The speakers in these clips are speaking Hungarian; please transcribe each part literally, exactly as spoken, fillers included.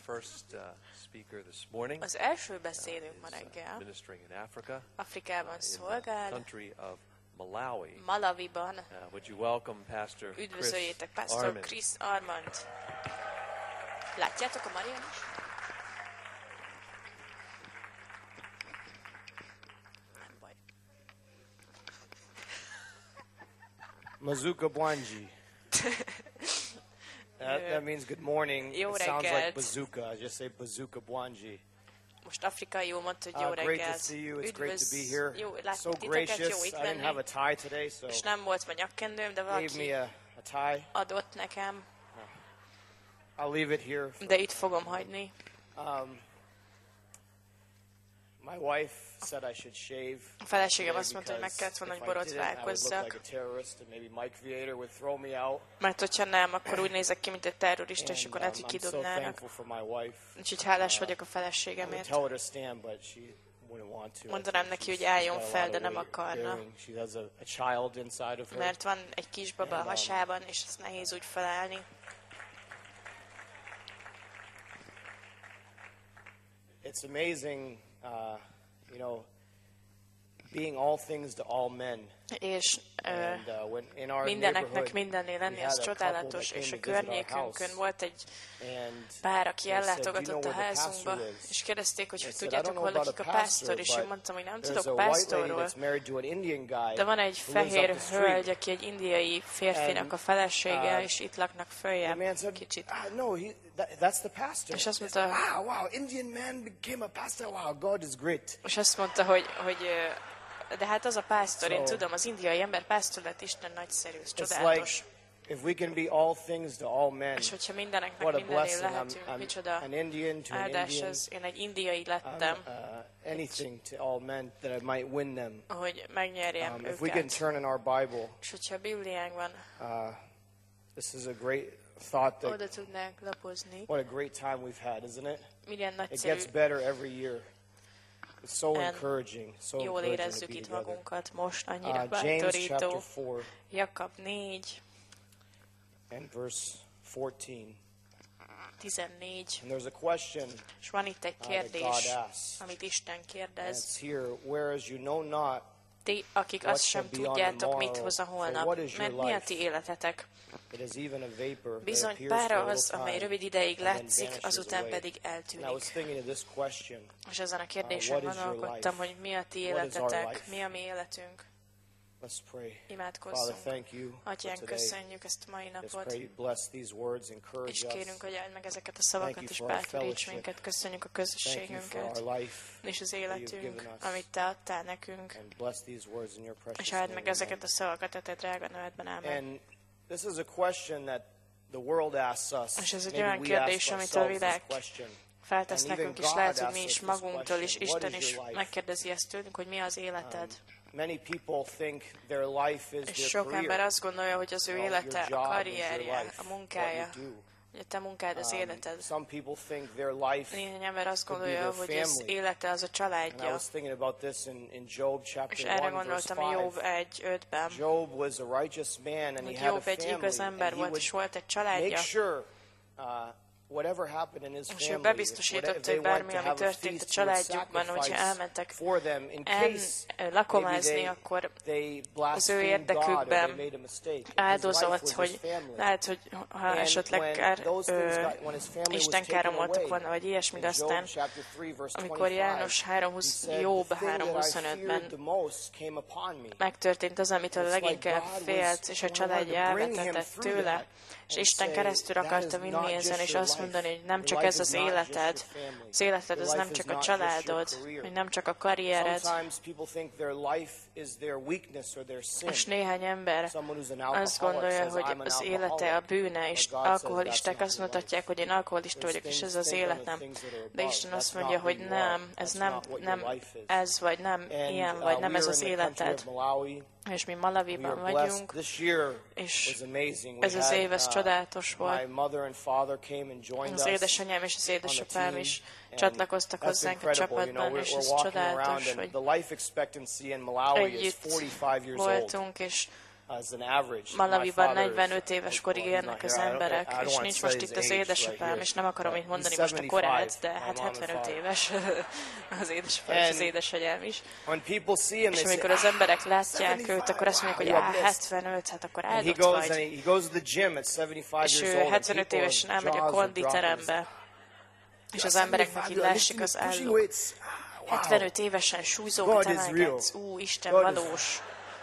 Az első beszédünk ma reggel Afrikában szolgál, Malawiban. Üdvözöljétek Pastor Chris Armand. Látjátok a Marian is? Nem baj. Mazuka Bwanji. That, that means good morning. Jó It sounds like reggelt. bazooka. I just say bazooka Bwanji. Most afrikaiul mondta, hogy jó Uh, great reggelt. to see you. It's great to be Üdvöz, here. jó So látni titeket, gracious. jó itt I didn't have a lenni. tie today, so És nem volt ma nyakkendőm, de gave valaki me a, a tie. adott nekem, I'll leave it here. de itt fogom hagyni. Um, my wife said I should shave. A feleségem today azt mondta, hogy meg because kellett volna, if hogy I borot didn't, I would look like vágkozzak, a terrorist, and maybe Mike Viator would throw me out. mert hogyha nem, akkor úgy nézek ki, mint egy terrorista, és And akkor lehet, hogy um, I'm so kidobnának. thankful for my wife. Úgyhogy hálás vagyok a I would feleségemért. tell her to stand, but she wouldn't want to. Mondanám I think neki, she's- hogy álljon she's got a fel, lot de of nem weight akarna. bearing. She has a, a child inside of her. Mert van egy kisbaba a And, um, hasában, és ez nehéz úgy felállni. It's amazing, uh, you know, being all things to all men. És ö, And uh, when in our mindeneknek neighborhood, mindennél lenni, we az had a csodálatos, couple és a that came to visit our környékünkön house. volt egy And pár, aki they said, ellátogatott "Do a you know where the házunkba, pastor is?" és kérdezték, hogy I hogy said, "I tudjátok, don't hol know lakik a about a pásztor, pastor, és én but mondtam, hogy nem there's tudok a white lady pásztorról, that's married to an Indian guy de van egy who lives fehér up the street." hölgy, aki egy indiai férfinak And, a felesége, uh, és itt laknak The följebb man said, kicsit. ah, "No, he, that, that's the pastor." És azt I mondta, said, "Wow, wow, Indian man became a pastor. Wow, God is great." és azt mondta, hogy, hogy ö, de hát az a pásztor, én So- tudom, az indiai ember pásztor lett, Isten nagyszerű, ez It's like csodálatos. if we can be all things to all men. És hogyha mindeneknek What a mindennél blessing. I'm, lehetünk, I'm micsoda an Indian to an áldás Indian. ez. Én egy indiai I'm, lettem, uh, anything to all men that I might win them. hogy megnyerjem Um, if we can őket. turn in our Bible, És hogyha a Bibliánkban uh, this is a great thought that oda tudnánk lapozni, what a great time we've had, isn't it? milyen It nagyszerű, gets better every year. It's so And encouraging, so jól encouraging to érezzük be itt together. magunkat most, annyira Uh, James bátorító. chapter four Jakab négy, and verse fourteen. tizennégy, And there's a question és van itt egy uh, that God kérdés, asks. amit Isten And kérdez. it's here, whereas you know not Ti, akik what azt sem shall be on tudjátok, tomorrow, mit hoz a for holnap, what is your mert mi a life? ti életetek? It is even a vapor that Bizony appears for a pára little az, amely time rövid ideig and then látszik, vanishes azután away. pedig And I was eltűnik. thinking of this question. És ezen a kérdésen what is your gondolkodtam, life? hogy mi a ti What is our életetek, life? mi a mi életünk. Let's pray. Father, Imádkozzunk. thank you for Atyánk, today. köszönjük ezt a mai Let's napot, pray you bless these words, és encourage kérünk, us. hogy áld meg ezeket a Thank szavakat, you és for our bátoríts fellowship. minket. Köszönjük a Thank you for közösségünket, our life és az that you've életünk, given us. amit te adtál nekünk, And bless these words in your precious és áld name. meg ezeket Amen. a szavakat a te drága nevedben, ámen. And this is a question that the world asks us. És ez egy Maybe olyan we kérdés, ask amit a ourselves világ this question. feltesz And even nekünk, és God lehet, hogy asks mi us is this magunktól is, question, what Isten is is your life? megkérdezi ezt tőlünk, hogy mi az életed. Many people think their life is És their sok ember career. azt gondolja, hogy az ő Well, élete, your a job is your karrierje, life, a munkája, what you do. hogy a te munkád az Um, életed. Some people think their life, Néhány ember azt could be gondolja, their hogy az family. élete az a and I családja. was thinking about this in, in Job És chapter erre one, verse gondoltam Jobb five. egy ötben, Job was a righteous man and he hogy had a Jobb egy igaz family, ember and he volt, és would volt egy make családja, sure uh, whatever happened in his és ő family, if bebiztosította, whatever- hogy they went bármi, to ami have a történt a feast, he would családjukban, hogyha sacrifice elmentek for them in en, case lakomázni, maybe they, akkor they az ő blasphemed God or they érdekükben made a mistake. His wife áldozott, was his hogy family. lehet, hogy ha And esetleg when kár, those things ö, got- when his family was Isten taken káromoltak away, volna, vagy ilyesmi, de in Job aztán chapter three, verse amikor twenty-five, János három he húsz, said, Jobb "The thing három that I huszonötben feared the most came upon me." megtörtént az, amitől It's like leginkább God félt, was és a wanted családja to bring him elvetetett through tőle, that és and Isten say, keresztül "That akarta is vinni not ezen, just és your azt life. mondani, hogy nem Your csak life ez is az not just életed, your family. az életed Your az life nem is csak a not just your családod, career. hogy nem csak a karriered, Sometimes people think their life is their weakness or their sin. és néhány ember Someone who's an azt alcoholic gondolja, says, hogy "I'm an az élete a alcoholic." bűne, és But God says, alkoholisták "That's not azt your mutatják, life." hogy én alkoholista There's vagyok, és things- ez az think on the életem. things that are De above. Isten That's azt not mondja, who hogy you nem, are. ez That's nem, not what your nem life is. ez vagy nem And, ilyen uh, vagy, nem we ez are az in the country életed. of Malawi. És mi We Malawiban are blessed. vagyunk, This year és was amazing. We ez az had, év, ez uh, csodálatos my volt. mother and father came and joined Az us édesanyám és az on édesapám the is team, and csatlakoztak that's hozzánk a incredible. You know, csapatban, we're, és we're ez walking around, csodálatos, and hogy the life expectancy in Malawi is együtt forty-five years old. voltunk, és as an average. Malawiban negyvenöt éves korig élnek az emberek, és nincs most itt az édesapám, és nem akarom itt mondani most a korát, de hát hetvenöt éves az édesapám és az édesanyám is. És amikor az emberek látják őt, akkor azt mondják, hogy á, hetvenöt, hát akkor áldott vagy. És ő hetvenöt évesen elmegy a konditerembe, és az embereknek így lássik az állók. hetvenöt évesen súlyzókat emelgetsz, ú, Isten valós.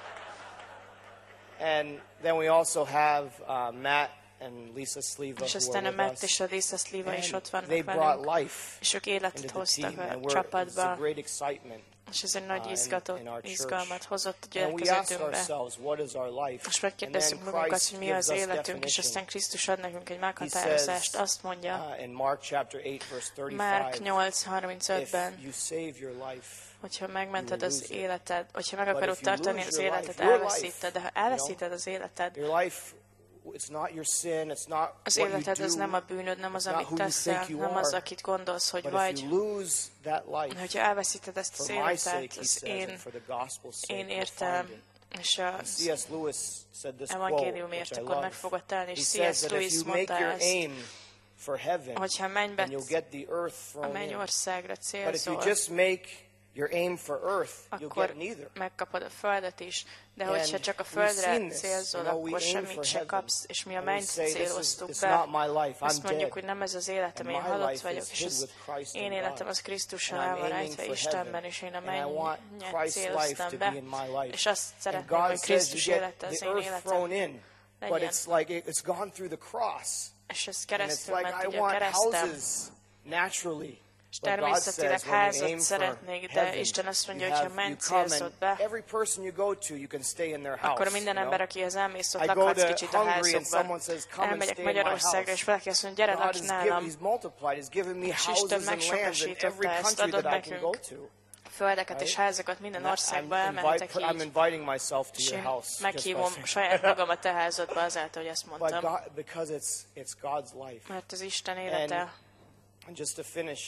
And then we also have uh, Matt and Lisa Sliva, és who aztán are a with Matt us. és a Lisa Sliva is ott They vannak brought velünk, life és ők életet into the hoztak team, a and we're, it's a csapatba, great excitement. és ez egy nagy uh, in- izgatot, in our church. izgalmat hozott a And we ask gyülekezetünkbe. ourselves, what is our life? Most And megkérdezzük then magunkat, Christ hogy mi gives az us életünk, és definition. aztán Krisztus ad nekünk egy He meghatározást. says Azt mondja, uh, in Mark chapter eight, verse Márk thirty-five, nyolc if harmincötben, you save your life, hogyha megmented you will az lose it. életed, hogyha meg But akarod if you tartani lose az your életed, life, your elveszíted, de ha life, you elveszíted az életed, your life, it's not your sin, it's not az what you életed az nem a do, bűnöd, nem az, it's not amit who you teszel, think you nem az, are. akit gondolsz, hogy But if vagy. you lose that life, Hogyha elveszíted ezt az for my sake, életet, he az says, én, and for the gospel's sake, én you'll értem, find it. és And az C S. Lewis said this quote, evangéliumért which I akkor meg love. fogod találni, He és C says S. that if Lewis you make mondta your ezt, aim for heaven, hogyha then mennybe you'll get the earth a thrown in. mennyországra But if you célzol, just make your aim for earth, you'll akkor get neither. megkapod a földet is, de And hogyha csak a we've földre seen this. célzol, You know, we akkor aim semmit for se heaven. kapsz, és mi a And we mennyt say, this is, céloztuk it's be. not my life, Azt I'm mondjuk, dead. hogy nem ez az életem, And én my halott life vagyok, is és hid az with Christ én in életem God. az Krisztussal And el I'm van aiming rejtve for Istenben, heaven. és én a And I want mennyet Christ's life céloztam to be, be in my life. és azt And szeretném, God hogy says you Krisztus get élete az the én earth thrown életem in, but legyen. it's like it, it's gone through the cross. És ez And it's keresztül like ment I ugye a want keresztem. houses naturally. És But God természetileg says when you házat aim for szeretnék, de heaven, Isten azt mondja, you hogy ha have, you menj come célzod and be, every person you go to, you can stay in their house. akkor minden you know? ember, akihez elmész, ott I go lakhatsz to kicsit a Hungary and házokban. someone says, come and Elmegyek stay in my Magyarországra, house. és valaki azt mondja, gyere, God lakj has given, nálam. He's multiplied. He's given me És Isten houses and lands in megsokasította every ezt, country adott that I can go nekünk to. földeket és házakat minden And I'm, országba, invite, elmentek I'm így. inviting myself to És your én house. just by meghívom saying- saját magam a te házadba azáltal, hogy ezt But mondtam. God, because it's it's God's life. Mert az Isten élete. And just to finish,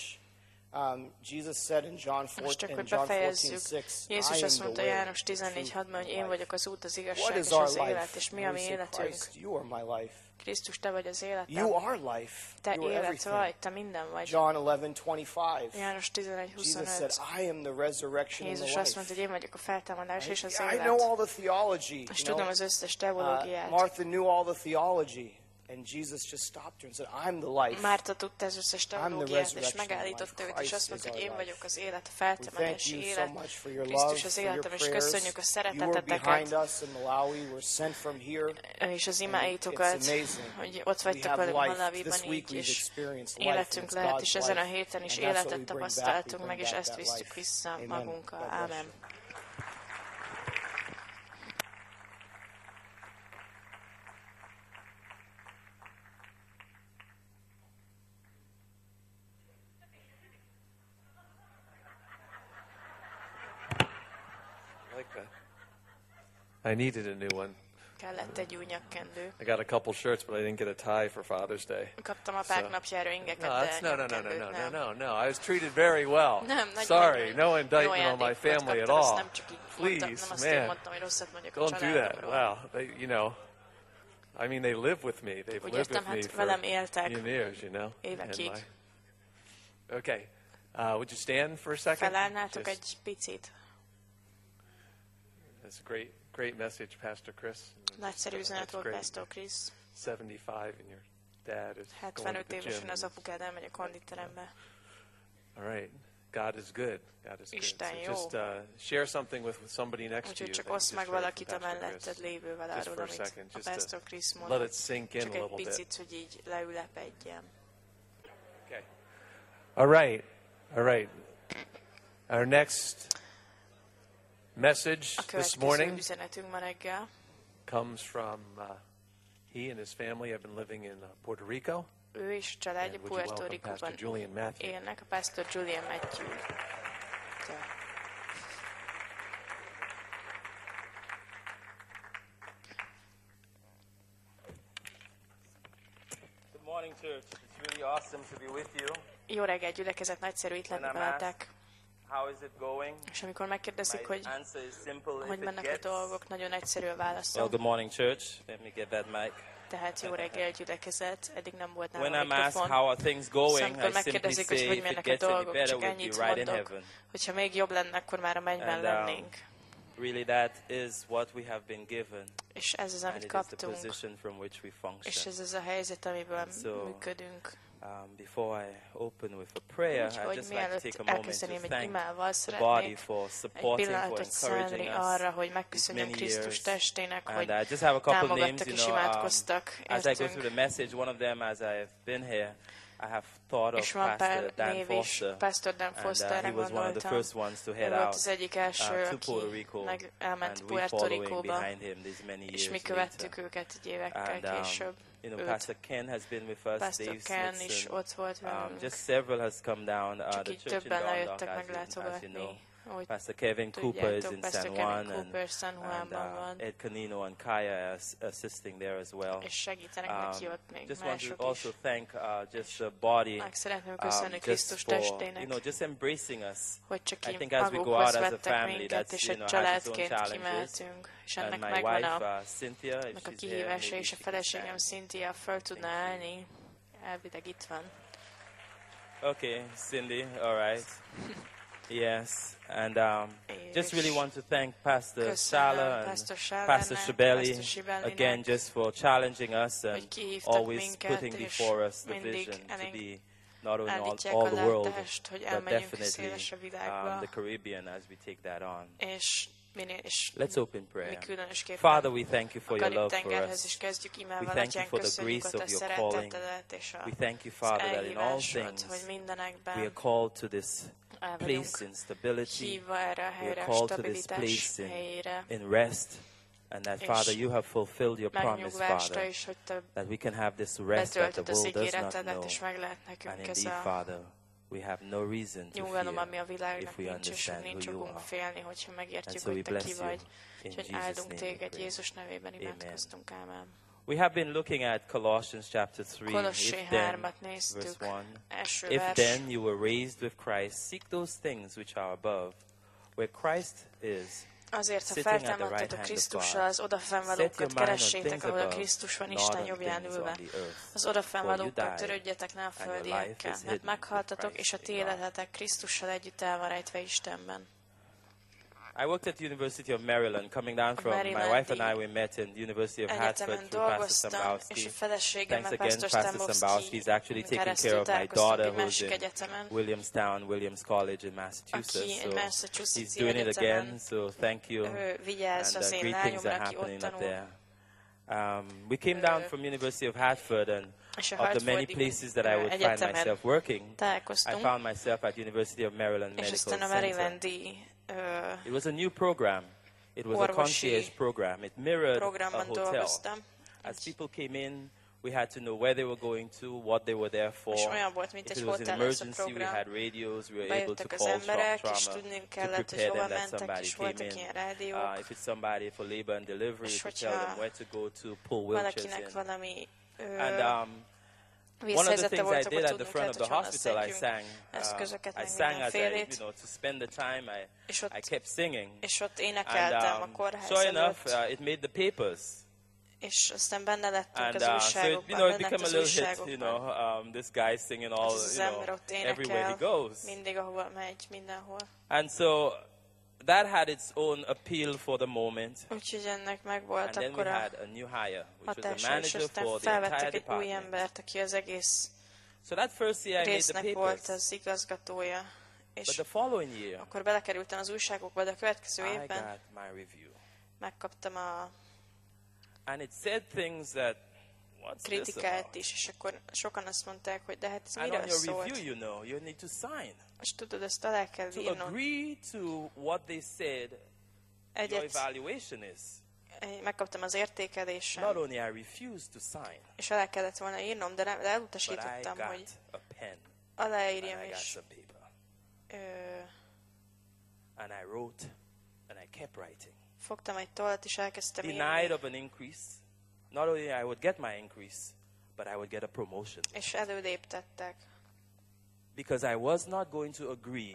um, Jesus said in John Most fourteen, csak, in hogy John fourteen befejezzük. six, I Jézus am azt the mondta way, János the tizennégy truth, hatban, hogy and én the vagyok az út, az life. igazság What is és our az élet, life? és mi And a we mi say, életünk. Christ, you are my life. Krisztus, te vagy az You életem. are life. Te You are élet everything. vagy, te minden vagy. John eleven twenty-five. János tizenegy Jesus said, huszonöt. I am the resurrection and Jézus the azt mondta, life. hogy én vagyok a feltámadás és az I know élet. all the theology. És you tudom know. az összes Uh, teológiát. Martha knew all the theology, and Jesus just stopped her and said, I'm the life. Márta tudta az összes teológiát, és resurrection megállította and őt, és life. azt mondta, hogy Christ én is our vagyok az élet, a We thank feltámadási you so élet. much for your love, Krisztus az for your életem, és prayers. köszönjük a You were behind szereteteteket, us in Malawi. We're sent from here. és az And imáitokat, it's amazing. hogy ott We vagytok have velünk life. Malawiban This week így, we've és experienced life, and életünk it's lehet, God's és ezen a life. héten is And that's what we életet bring back. We tapasztaltunk bring meg, és back ezt that visszük life. vissza Amen. magunkkal. God bless Ámen. you. Like that. I needed a new one. Kellett egy új nyakkendő. I got a couple shirts, but I didn't get a tie for Father's Day. Kaptam apák So- napjára ingeket, No, de that's, no, no, no, no, nyakkendőt no, no, nem. no, no. I was treated very well. Nem, nagy, Sorry, nagy, no jó indictment on my ajándékokat family at kaptam, ezt all. nem csak így mondtam, Please, nem azt én man, mondtam, hogy rosszat mondjak a don't do that. családomról. Wow, they, you know, I mean, they live with me. They've Úgy lived értem, with me hát for velem éltek years, you know. évekig. And my- Okay, uh, would you stand for a second? Felállnátok Just- egy picit. That's a great, great message, Pastor Chris. Nagyszerű üzenet That's volt, great. Pastor Chris. seventy-five and your dad is going to hetvenöt the évesen gym. az apukád elmegy a konditerembe. All right. God is good. God is good. Isten So jó. just uh, share something with, with somebody next to Úgyhogy you. csak that you oszd just meg heard valakit from a Pastor melletted Chris. lévővel Just arról, for a amit second, a just Pastor to Chris let mondott. it sink in Csak a egy little bit. picit, hogy így leülepedjen. Okay. All right. All right. Our next message A this következő morning üzenetünk ma reggel. comes from uh, he and his family have been living in uh, Puerto Rico. Ő és családja And would you Puerto welcome Pastor Ricóban Julian Matthew? élnek, a Pastor Julian Matthew. Ja. Good morning, church. It's really awesome to be with you. Jó reggel, gyülekezet, nagyszerű itt lenni And I'm veletek. How is it going? És amikor megkérdezik, hogy, hogy mennek a gets... dolgok, nagyon egyszerű a válaszom. Well, good morning, church. Let me get that mic. Tehát jó reggel, gyülekezet, eddig nem volt nálam When a I'm asked mikrofon. how are things going, Amikor I simply megkérdezik, hogy say, hogy if it mennek a gets any dolgok, better, csak we'll ennyit be right in mondok, heaven. hogyha még jobb lenne, akkor már a mennyben And, lennénk. um, really that is what we have been given. És ez az, And amit it is the kaptunk. position from which we És function. ez az a helyzet, amiből So, működünk. Um, before I open with a prayer, I'd Úgyhogy just like to mielőtt take a moment to elkezdeném egy thank imával, the body szeretnék for egy supporting, for pillanatot szánni encouraging arra, us hogy these megköszönjön many Krisztus years. testének, And hogy I just have a couple names, támogattak you és know, um, imádkoztak as I go értünk. through the message, one of them, as I've been here, I have thought És of van Pastor pár Dan név is, Foster, Pastor Dan and uh, Fosterre he was one of the gondoltam. first ones to Ő head volt out az egyik első, uh, to aki Puerto Rico, meg elment and we Puerto following Ricóba, behind him these many és years mi követtük later. őket egy évekkel And, um, később. you know, őt. Pastor Ken has been with us, Pastor Dave Ken is Smithson, ott volt um, velünk. just several has come down. Uh, Csak the így church in többen Dundalk, lejöttek as you, as you meglátogatni. know. Ahogy Pastor Kevin Cooper is tudjátok, in Pastor San Kevin Juan, and, Cooper San and Juanban uh, van, Ed Canino and Kaya are assisting there as well. és segítenek Um, neki ott még just want mások to also is. thank uh, just the body, Meg szeretném um, köszönni just Krisztus for, testének, you know, just embracing us. hogy csak I így think as we go out magukhoz as a vettek family, minket, that's, és you egy know, has its own családként challenges. kimehetünk, és And ennek my megvan wife, a, uh, Cynthia, if ennek a she's here, kihívása, maybe és a she can feleségem stand. Cynthia föl tudna állni, elvileg itt van. Okay, Cindy, all right. Yes, and um, just really want to thank Pastor Köszönöm Shala and Pastor Sálának, Pastor Shabeli Pastor Sibelinek, again, just for challenging us and hogy kihívtak always minket, putting és before us the mindig vision to elénk be not only all, állítják all a the world, látást, hogy but elmenjünk definitely széles a um, világba, the Caribbean as we take that on. és minél, és Let's open mi prayer. különösképpen Father, we thank you for a your love for Karib-tengerhez is us. kezdjük We imával, thank you Atyánk, for the köszönjük a grace Te of your calling. szeretetedet, és a We thank you, az Father, that in all elhívásod, hogy things we mindenekben are called to this el place vagyunk in stability. hívva erre a We helyre, are a called to this stabilitás place in, helyére, in rest. And that, És Father, you have fulfilled your promise, megnyugvásra Father, is, hogy Te that we can have this rest that the betöltöd az world does not ígéretedet, know. és meg lehet And nekünk ez indeed, a Father, we have no reason to nyugalom, ami a fear világnak if we nincs, és understand nincs who you okunk are. félni, hogyha And megértjük, so we hogy Te bless ki you. vagy. In Úgyhogy Jesus' áldunk name we Téged, pray. Jézus nevében Amen. imádkoztunk, ámen. We have been looking at Colossians chapter three. Kolossé If then, hármat néztük, verse one. első If vers. then you were raised with Christ, seek those things which are above, where Christ is, Azért, ha sitting at the right feltámadtatok hand of Krisztussal, God. az odafenn Set your valókat mind on keressétek, things ahol a above, Krisztus van not Isten on jobbján things ülve. on the earth. Az odafenn For you valókkal died, törődjetek ne a and your life földiekkel, is mert hidden meghaltatok, with és a Christ in God. ti életetek Krisztussal együtt el van rejtve Istenben. I worked at the University of Maryland, coming down from, my Marylandi wife and I, we met in the University of Hartford Egyetemen through Pastor dolgoztam, és Sambowski. a feleségemmel, Thanks again, Pastor Pastor Sambowski is actually taking keresztül care of my találkoztunk daughter egy who's másik in egyetemen, Williamstown, Williams College in aki Massachusetts. egy So Massachusetts he's doing it egyetemen again, so thank you. ő vigyáz And az uh, én great things are lányomra, aki ott happening up tanul. there. Um, we came down from University of Hartford, and És a of the many Hartfordi places that I would find egyetemen myself working, I találkoztunk, found myself at University of Maryland és Medical aztán a Center. Marylandi ö, It was a new program. It was a orvosi concierge program. It mirrored a programban hotel. dolgoztam. As people came in, we had to know where they were going to, what they were there for. És olyan volt, mint If egy it was an hotel ez a emergency, we program. had radios. We were able to Bejöttek az call emberek, shock és trauma tudni to kellett, hogy prepare hova them that mentek, somebody és came voltak in. ilyen Uh, rádiók. if it's somebody for labor and delivery, És to tell hogyha them where to go to pull wheelchairs valakinek in. valami ö, And um, one of the vészhelyzete things I volt, did akkor at the tudnunk front kellett, of hogy the honnan hospital, I szedjünk sang. eszközöket, Uh, I meg sang as I, you mindenfélét. know, to spend the time. I, És I ott, kept singing. és ott And énekeltem a um, kórház sure enough, előtt, uh, it made the papers. és aztán benne lettünk And az uh, so it, you újságokban, know, it benne lett became a az little hit, you újságokban. know, um, this guy singing all, Ez az you ember know, ott everywhere he énekel, goes. mindig ahova megy, mindenhol. And so that had its own appeal for the moment. Úgyhogy ennek And megvolt then we akkor a had a new hire, which was a hatása, és manager aztán for the entire felvettek egy új department. embert, aki az egész So that first year I made the résznek volt papers. az igazgatója. But És the following year, akkor belekerültem az újságokba, de a következő I évben got my review. megkaptam a And it said things that, what's this kritikát about? is, és akkor sokan azt mondták, hogy de hát ez And on miről your szólt? review, you know, you need to sign. És tudod, ezt alá kell To írnod. agree to what they said your Egyet, evaluation is. egy- megkaptam az értékelésem, Not only I refused to sign, és alá kellett volna írnom, de, nem, de but I elutasítottam, hogy got a pen aláírjam, and I got és some paper. ö, And I wrote and I kept writing. fogtam egy tollat, és elkezdtem Denied írni, of an increase. Not only I would get my increase, but I would get a promotion. és előléptettek. Because I was not going to agree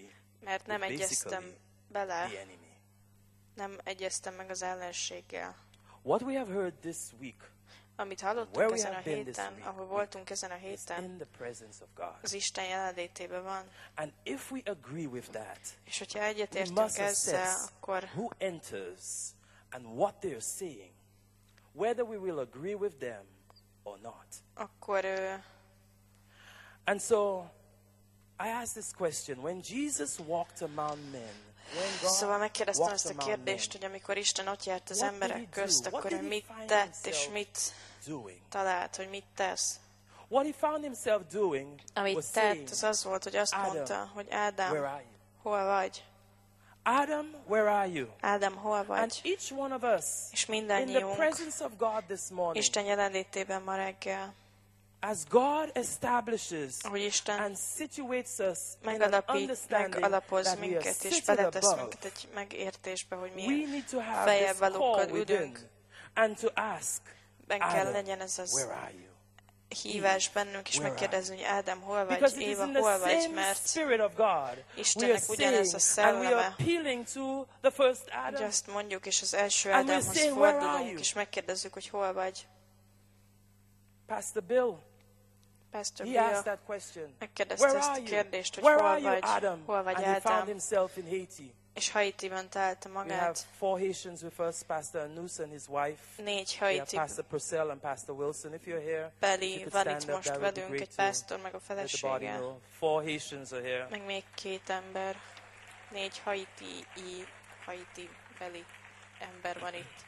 Mert nem is egyeztem basically bele, the enemy. nem egyeztem meg az ellenséggel. What we have heard this week, Amit where hallottunk we ezen a have been this héten, week, ahol voltunk ezen a is héten, in the presence of God. az Isten jelenlétében van. And if we agree with that, És hogyha we egyetértünk must ezzel, assess akkor who enters and what they're saying, whether we will agree with them or not. akkor ö, And so I ask this question: when Jesus walked among men, when God Szóval megkérdeztem walked ezt a among kérdést, men, hogy amikor Isten ott járt az what did he emberek do? közt, What akkor did ő he mit find tett, és himself mit doing? talált, hogy mit tesz. What he found himself doing was Amit saying, tett, az az volt, hogy azt Adam, mondta, hogy Ádám, where are you? hol vagy? Adam, where are you? Ádám, hol And vagy? each one of us, És in the mindannyiunk presence of God this morning, Isten jelenlétében ma reggel, as God establishes hogy Isten and situates us in an megalapít, understanding megalapoz that we are minket, és seated beletesz above, minket egy megértésbe, hogy we milyen need to have feljebb this valókkal call within ülünk. and to ask, Ben kell Adam, legyen ez az where are you? hívás bennünk, és Where megkérdezni, hogy Ádám, hol Because vagy, it is Éva, in the hol vagy, same mert Spirit of God. We are Istennek ugyanez a saying and we are szelleme, appealing to the first hogy Adam. azt mondjuk, és az első And we're Ádámhoz saying, where are fordulunk, you? és megkérdezzük, hogy hol vagy. Pastor Bill, Pastor he asked Bill that question. megkérdezte Where ezt are a you? kérdést, hogy Where hol are you, vagy, Adam? hol vagy And he found Ádám, himself in Haiti. és Haitiban találta We have magát. four Haitians with us, Pastor Anus and his wife. Négy We have Haiti Pastor Purcell and Pastor Wilson. If you're here, if you beli could van stand itt up, most that would be velünk, great egy to pásztor, meg a let the body felesége, know. Four Haitians are here. meg még két ember, négy Haiti, Haiti beli ember van itt.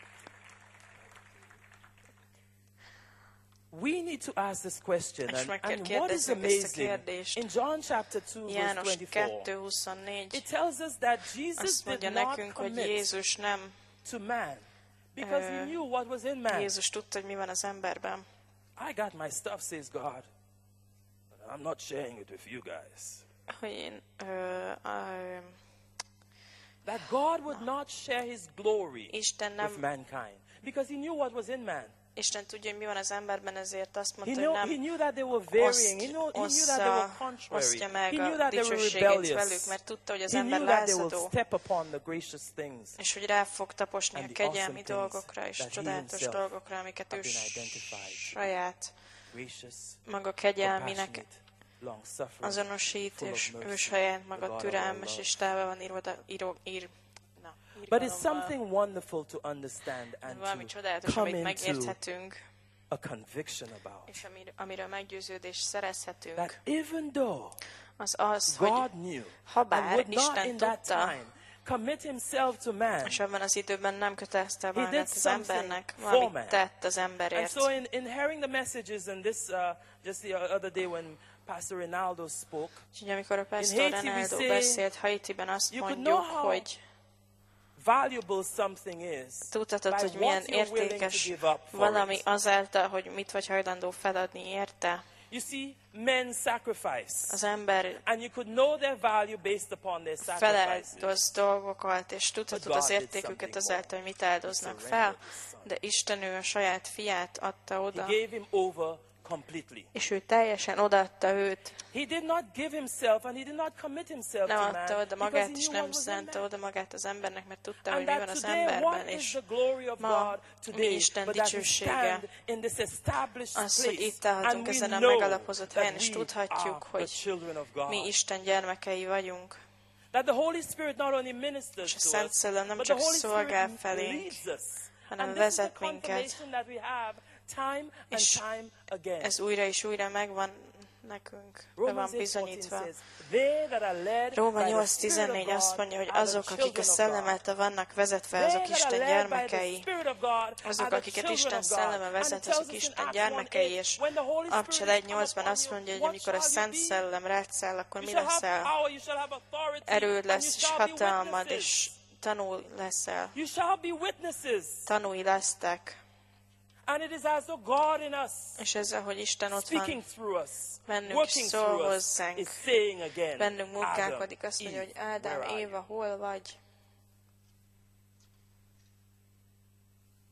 We need to ask this question. És And, meg kell and what is kérdeznünk ezt a amazing, kérdést. in John chapter two, verse János twenty-four, kettő huszonnégy it tells us that Jesus azt mondja did not nekünk, hogy commit Jézus nem, to man because he Ö, knew what was in man. Jézus tudta, hogy mi van az emberben. I got my stuff, says God. But I'm not sharing it with you guys. Hogy én, ö, ö, That God would not share his glory Isten with nem, mankind because he knew what was in man. Isten tudja, hogy mi van az emberben, ezért azt He, mondta, know, hogy he nem knew that they were varying. He, oszt, know, he knew that they were ossza, contrary. osztja meg He knew a that they were dicsőségét velük, rebellious. mert tudta, hogy az He ember knew that they would lázadó, step upon the gracious things és hogy rá fog taposni and a the kegyelmi awesome things dolgokra és that he csodálatos himself dolgokra, amiket ő have been identified. saját gracious, maga kegyelminek compassionate, long-suffering, azonosít, full of és mercy, ő saját the maga God of türelmes, all és love. távol van írva, író, ír, na, But it's írgalommal. something wonderful to understand and Valami to csodálatos, come amit into megérthetünk, a conviction about. és amir, amiről meggyőződést szerezhetünk, That even though az az, hogy God knew and habár would not Isten in that tudta, time commit himself to man, és abban az időben nem kötelezte He magát did az something embernek, for valamit man. tett az and emberért. so in, in hearing the messages and this, uh, just the other day when Pastor Ronaldo spoke, És ugye amikor a Pastor Haiti we Ronaldo say, beszélt Haitiben, azt you could mondjuk, know how hogy valuable something is tudhatod, by hogy milyen what you're willing to értékes give up for valami it. azáltal, hogy mit vagy hajlandó feladni érte. You see, men sacrifice. Az ember And you could know their value based upon their sacrifices. feláldoz dolgokat, és tudhatod But az God did értéküket something azáltal, hogy mit more. áldoznak He fel, surrendered his son. de Isten ő a saját fiát adta He oda, gave him over completely. és ő teljesen odaadta őt. He did not give himself and he did not commit himself Nem to adta man oda because magát, he és knew nem what was in szánta man. oda magát az embernek, mert tudta, hogy And mi van that az today, emberben, what is és the glory of ma God mi today? Isten But that we dicsősége stand in this established az, hogy place itt állhatunk and we ezen a know megalapozott helyen, that és we tudhatjuk, are the hogy children of God. mi Isten gyermekei vagyunk. That the Holy Spirit not only ministers És a to Szent us, Szellem nem but csak the Holy szolgál Spirit felénk, leads us. hanem And this is the vezet minket. confirmation that we have time and És time again. ez újra és újra megvan nekünk, be Romans van eight fourteen bizonyítva. says, "They that are led Róma by the nyolc Spirit of tizennégy azt God mondja, hogy are the azok, akik a children of szellem God." által vannak vezetve, They azok that are Isten led by the gyermekei. Spirit of God Azok, are the akiket children Isten of God. szelleme And vezet, it tells azok us in Isten Acts one gyermekei, eight, és when the Holy Abcsel Spirit egy is come nyolcban upon azt you, mondja, hogy what amikor a shall you Szent be? Szellem rád száll, akkor You mi shall have leszel? power, you shall have authority, Erőd and lesz, you és shall be hatalmad, witnesses. és tanul leszel. You shall be witnesses. Tanúi lesztek. And it is as though God in us, És ez, ahogy Isten ott speaking van, through us, bennünk working szól through us, hozzánk, is saying again, bennünk Adam, munkálkodik, azt mondja, Eve, hogy Ádám, where are Éva, you? hol vagy?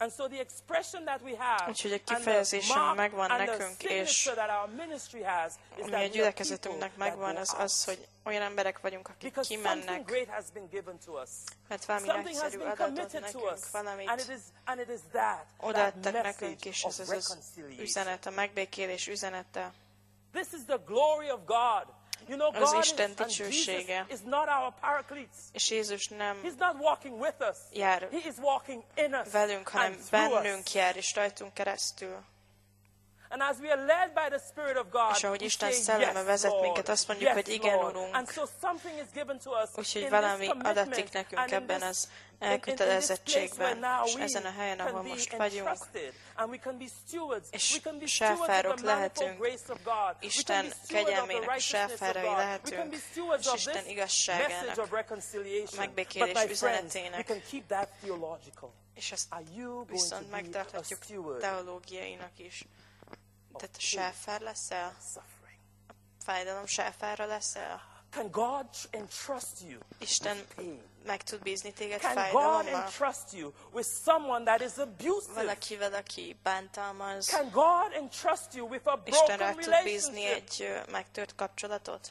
And so the expression that we have, úgyhogy a kifejezésünk megvan and the nekünk, és signature that our ministry has is ami that a we are gyülekezetünknek people that megvan, go az out. az, hogy olyan emberek vagyunk, akik Because something kimennek, great has been given to us. mert valami Something has nagyszerű been adatot committed to us. nekünk, valamit And it is, and it is that, that odaadtak nekünk, és message ez of az az reconciliation. üzenet, a megbékélés üzenete. This is the glory of God. You know, Az God is, Isten and Jesus dicsősége. is not our paracletes. És Jézus nem He's not walking with us. jár He is walking in us velünk, hanem and through us. bennünk jár, és rajtunk keresztül. And as we are led by the Spirit of God, És ahogy we Isten say, szelleme yes, vezet Lord, minket, azt mondjuk, yes, hogy igen, Lord. Urunk. And so something is given to us Úgyhogy in valami this commitment, adatik nekünk and in ebben this- az in- in- in this place elkötelezettségben, where now és we ezen a helyen, can ahol be most vagyunk. entrusted, and we can be stewards. És We can be stewards of sáfárok the manifold lehetünk, grace of God. We Isten can be stewards of the kegyelmének a righteousness of sáfárai God. We can lehetünk, be stewards és of Isten this igazságának, message of reconciliation. But megbékélés my friends, we üzenetének. can keep that theological. És ezt Are you going to viszont be a megtarthatjuk steward teológiainak is. Tehát sáfár leszel? suffering? Fájdalom sáfára leszel? Can God entrust you Isten with pain? meg tud bízni téged Can God fájdalommal? entrust you with someone that is abusive? Valakivel, aki bántalmaz? Can God entrust you with a Isten rá broken tud bízni relationship? egy ö, megtört kapcsolatot?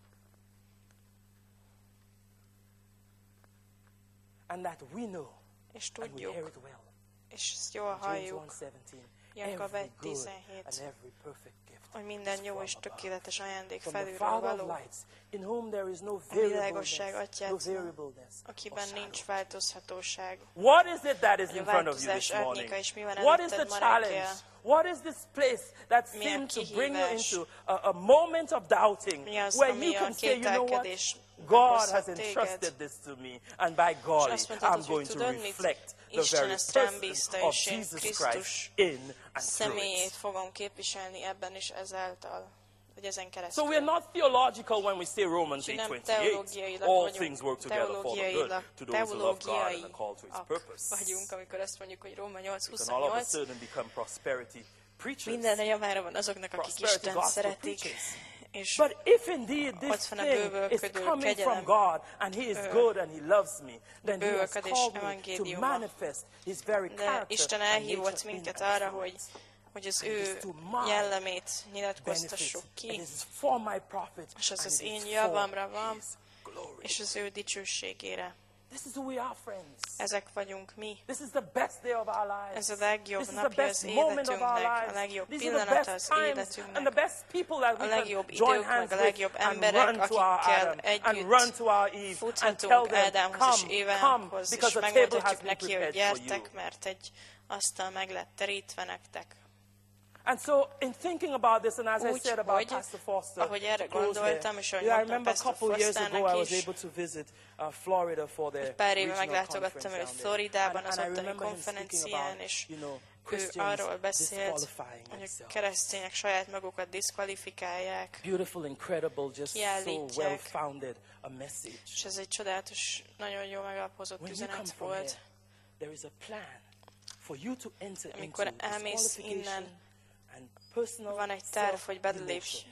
And that we know És and we hear tudjuk, it well. és ezt jól James halljuk, one seventeen. Jánkov Every egy good tizenhét, and every perfect gift hogy minden is jó from és above. tökéletes ajándék From the felülről Father of való, lights, in whom there is no világosság variableness, no atyától, variableness or akiben shadow. nincs változhatóság. What is it that is Hogy a in front of you változás this morning? árnyéka is mi van What is the előtted ma challenge? reggel? What is this place that Mi a seems to bring you kihívás? into a, a moment of doubting Mi az, where ami you a can say, you know what? kételkedés God okozhat has téged? entrusted this to me, and by És golly, azt mondhatod, I'm hogy going to tudod mit? reflect the Isten very ezt rám person bízta, of és én Jesus Krisztus Christ in and through személyét it. fogom képviselni ebben és ezáltal, hogy ezen So keresztül. we're not theological when we say Romans Úgyhogy eight nem twenty-eight. teológiailag All vagyunk, things work together for the good teológiailag, to those who love God and are teológiaiak called to His purpose. vagyunk, amikor azt mondjuk, hogy Róma nyolc We can all of a huszonnyolc, sudden become prosperity preachers. minden javára van azoknak, akik Prosperity Isten gospel szeretik, preachers. és But if indeed this ott van a thing is bővölködő coming from kegyelem, God and He is good and He loves me, then He has bővölködés called me to evangéliuma. manifest His very de character Isten and elhívott nature in minket and arra, through hogy, it. hogy az And it ő is to my jellemét benefit. nyilatkoztassuk And ki, it is for my profit. és az and az it is én for javamra van, His glory. és az ő dicsőségére. This is who we are, friends. Ezek vagyunk mi. This is the best day of our lives. Ez a legjobb This is the napja best az moment of our életünknek, lives. a legjobb These are the pillanata best az times életünknek, and the best people that we a can legjobb join idők, hands meg a legjobb with and emberek, run to our akikkel Adam and együtt run to our Eve and futhatunk tell them, Ádámhoz és come, come, Évához, és because a table has megmondhatjuk been neki, hogy prepared for you. gyertek, mert egy asztal meg lett terítve nektek. And so, in thinking about this, and as I Úgy, said about hogy, Pastor Foster, ahogy erre to close gondoltam, there, és ahogy yeah, I mondtam remember a Pastor couple years ago I Fosternek was is, able to visit uh, Florida for their pár éve regional meglátogattam conference őt down there. Floridában az And- and I ottani remember him speaking konferencián, about, és you know, ő Christians arról beszélt, disqualifying hogy a themselves. keresztények saját magukat diszkvalifikálják, Beautiful, incredible, just so Kiállítják. well-founded a message. és ez egy csodálatos, nagyon jó megalapozott When you come üzenet from volt. here, there is a plan for you to enter into Amikor elmész disqualification innen, and personal van egy terv, hogy belépj self-demotion.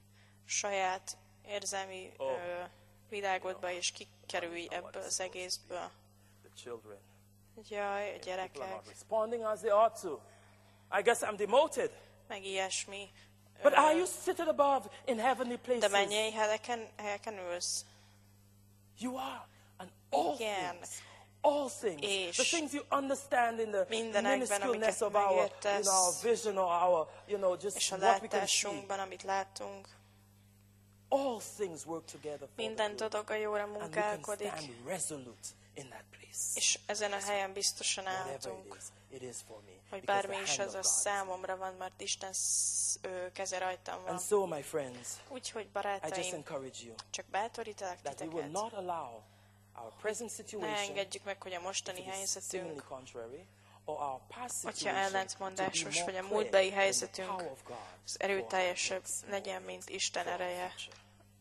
saját érzelmi Oh. ö, világodba, és kikerülj ebből az egészből. The children. Jaj, a People are gyerekek, not responding as they ought to. I guess I'm demoted. meg ilyesmi. But Ö, are you seated above in heavenly De places? mennyei helyeken, helyeken ülsz. You are. And all Igen. things, all things, És the things you understand in the mindenekben, minusculeness amiket of our, you megértesz, know, our vision or our, you know, just és a what we can see. látásunkban, amit látunk, All things work together for minden the good. dolog a jóra And we can munkálkodik, stand resolute in that place. és ezen a helyen biztosan Whatever it állhatunk, is, it is for me. hogy Because bármi the is hand az of a God is számomra van, mert Isten sz- ő keze rajtam van. And so, my friends, Úgyhogy I just barátaim, encourage you csak bátorítalak that we will titeket, not allow our present ne situation engedjük meg, hogy a to mostani be seemingly helyzetünk, contrary, or our past hogyha situation to ellentmondásos, be vagy a more múltbeli clear than the helyzetünk, power of God az for our erőteljesebb next legyen, mint Isten for our ereje. future.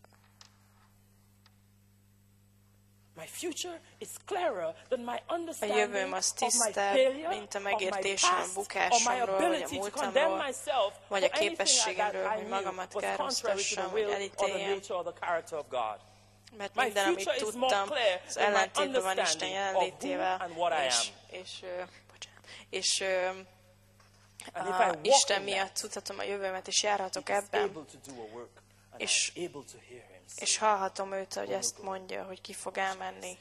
My future is clearer than my A understanding jövőm az of my tisztább, failure, mint a of my megértésem a past, or my bukásomról, vagy a ability to condemn múltamról, myself vagy a for anything that képességemről, I hogy knew magamat was contrary to the kárhoztassam, will vagy or the elítéljem. nature or the character of God. Mert My minden, amit future is more tudtam, clear az in my ellentétben van Isten understanding of who jelenlétével, and what I és, am. és, ö, bocsánat, és ö, a Isten miatt tudhatom a jövőmet, és járhatok ebben, és, és hallhatom őt, hogy ezt mondja, hogy ki fog elmenni.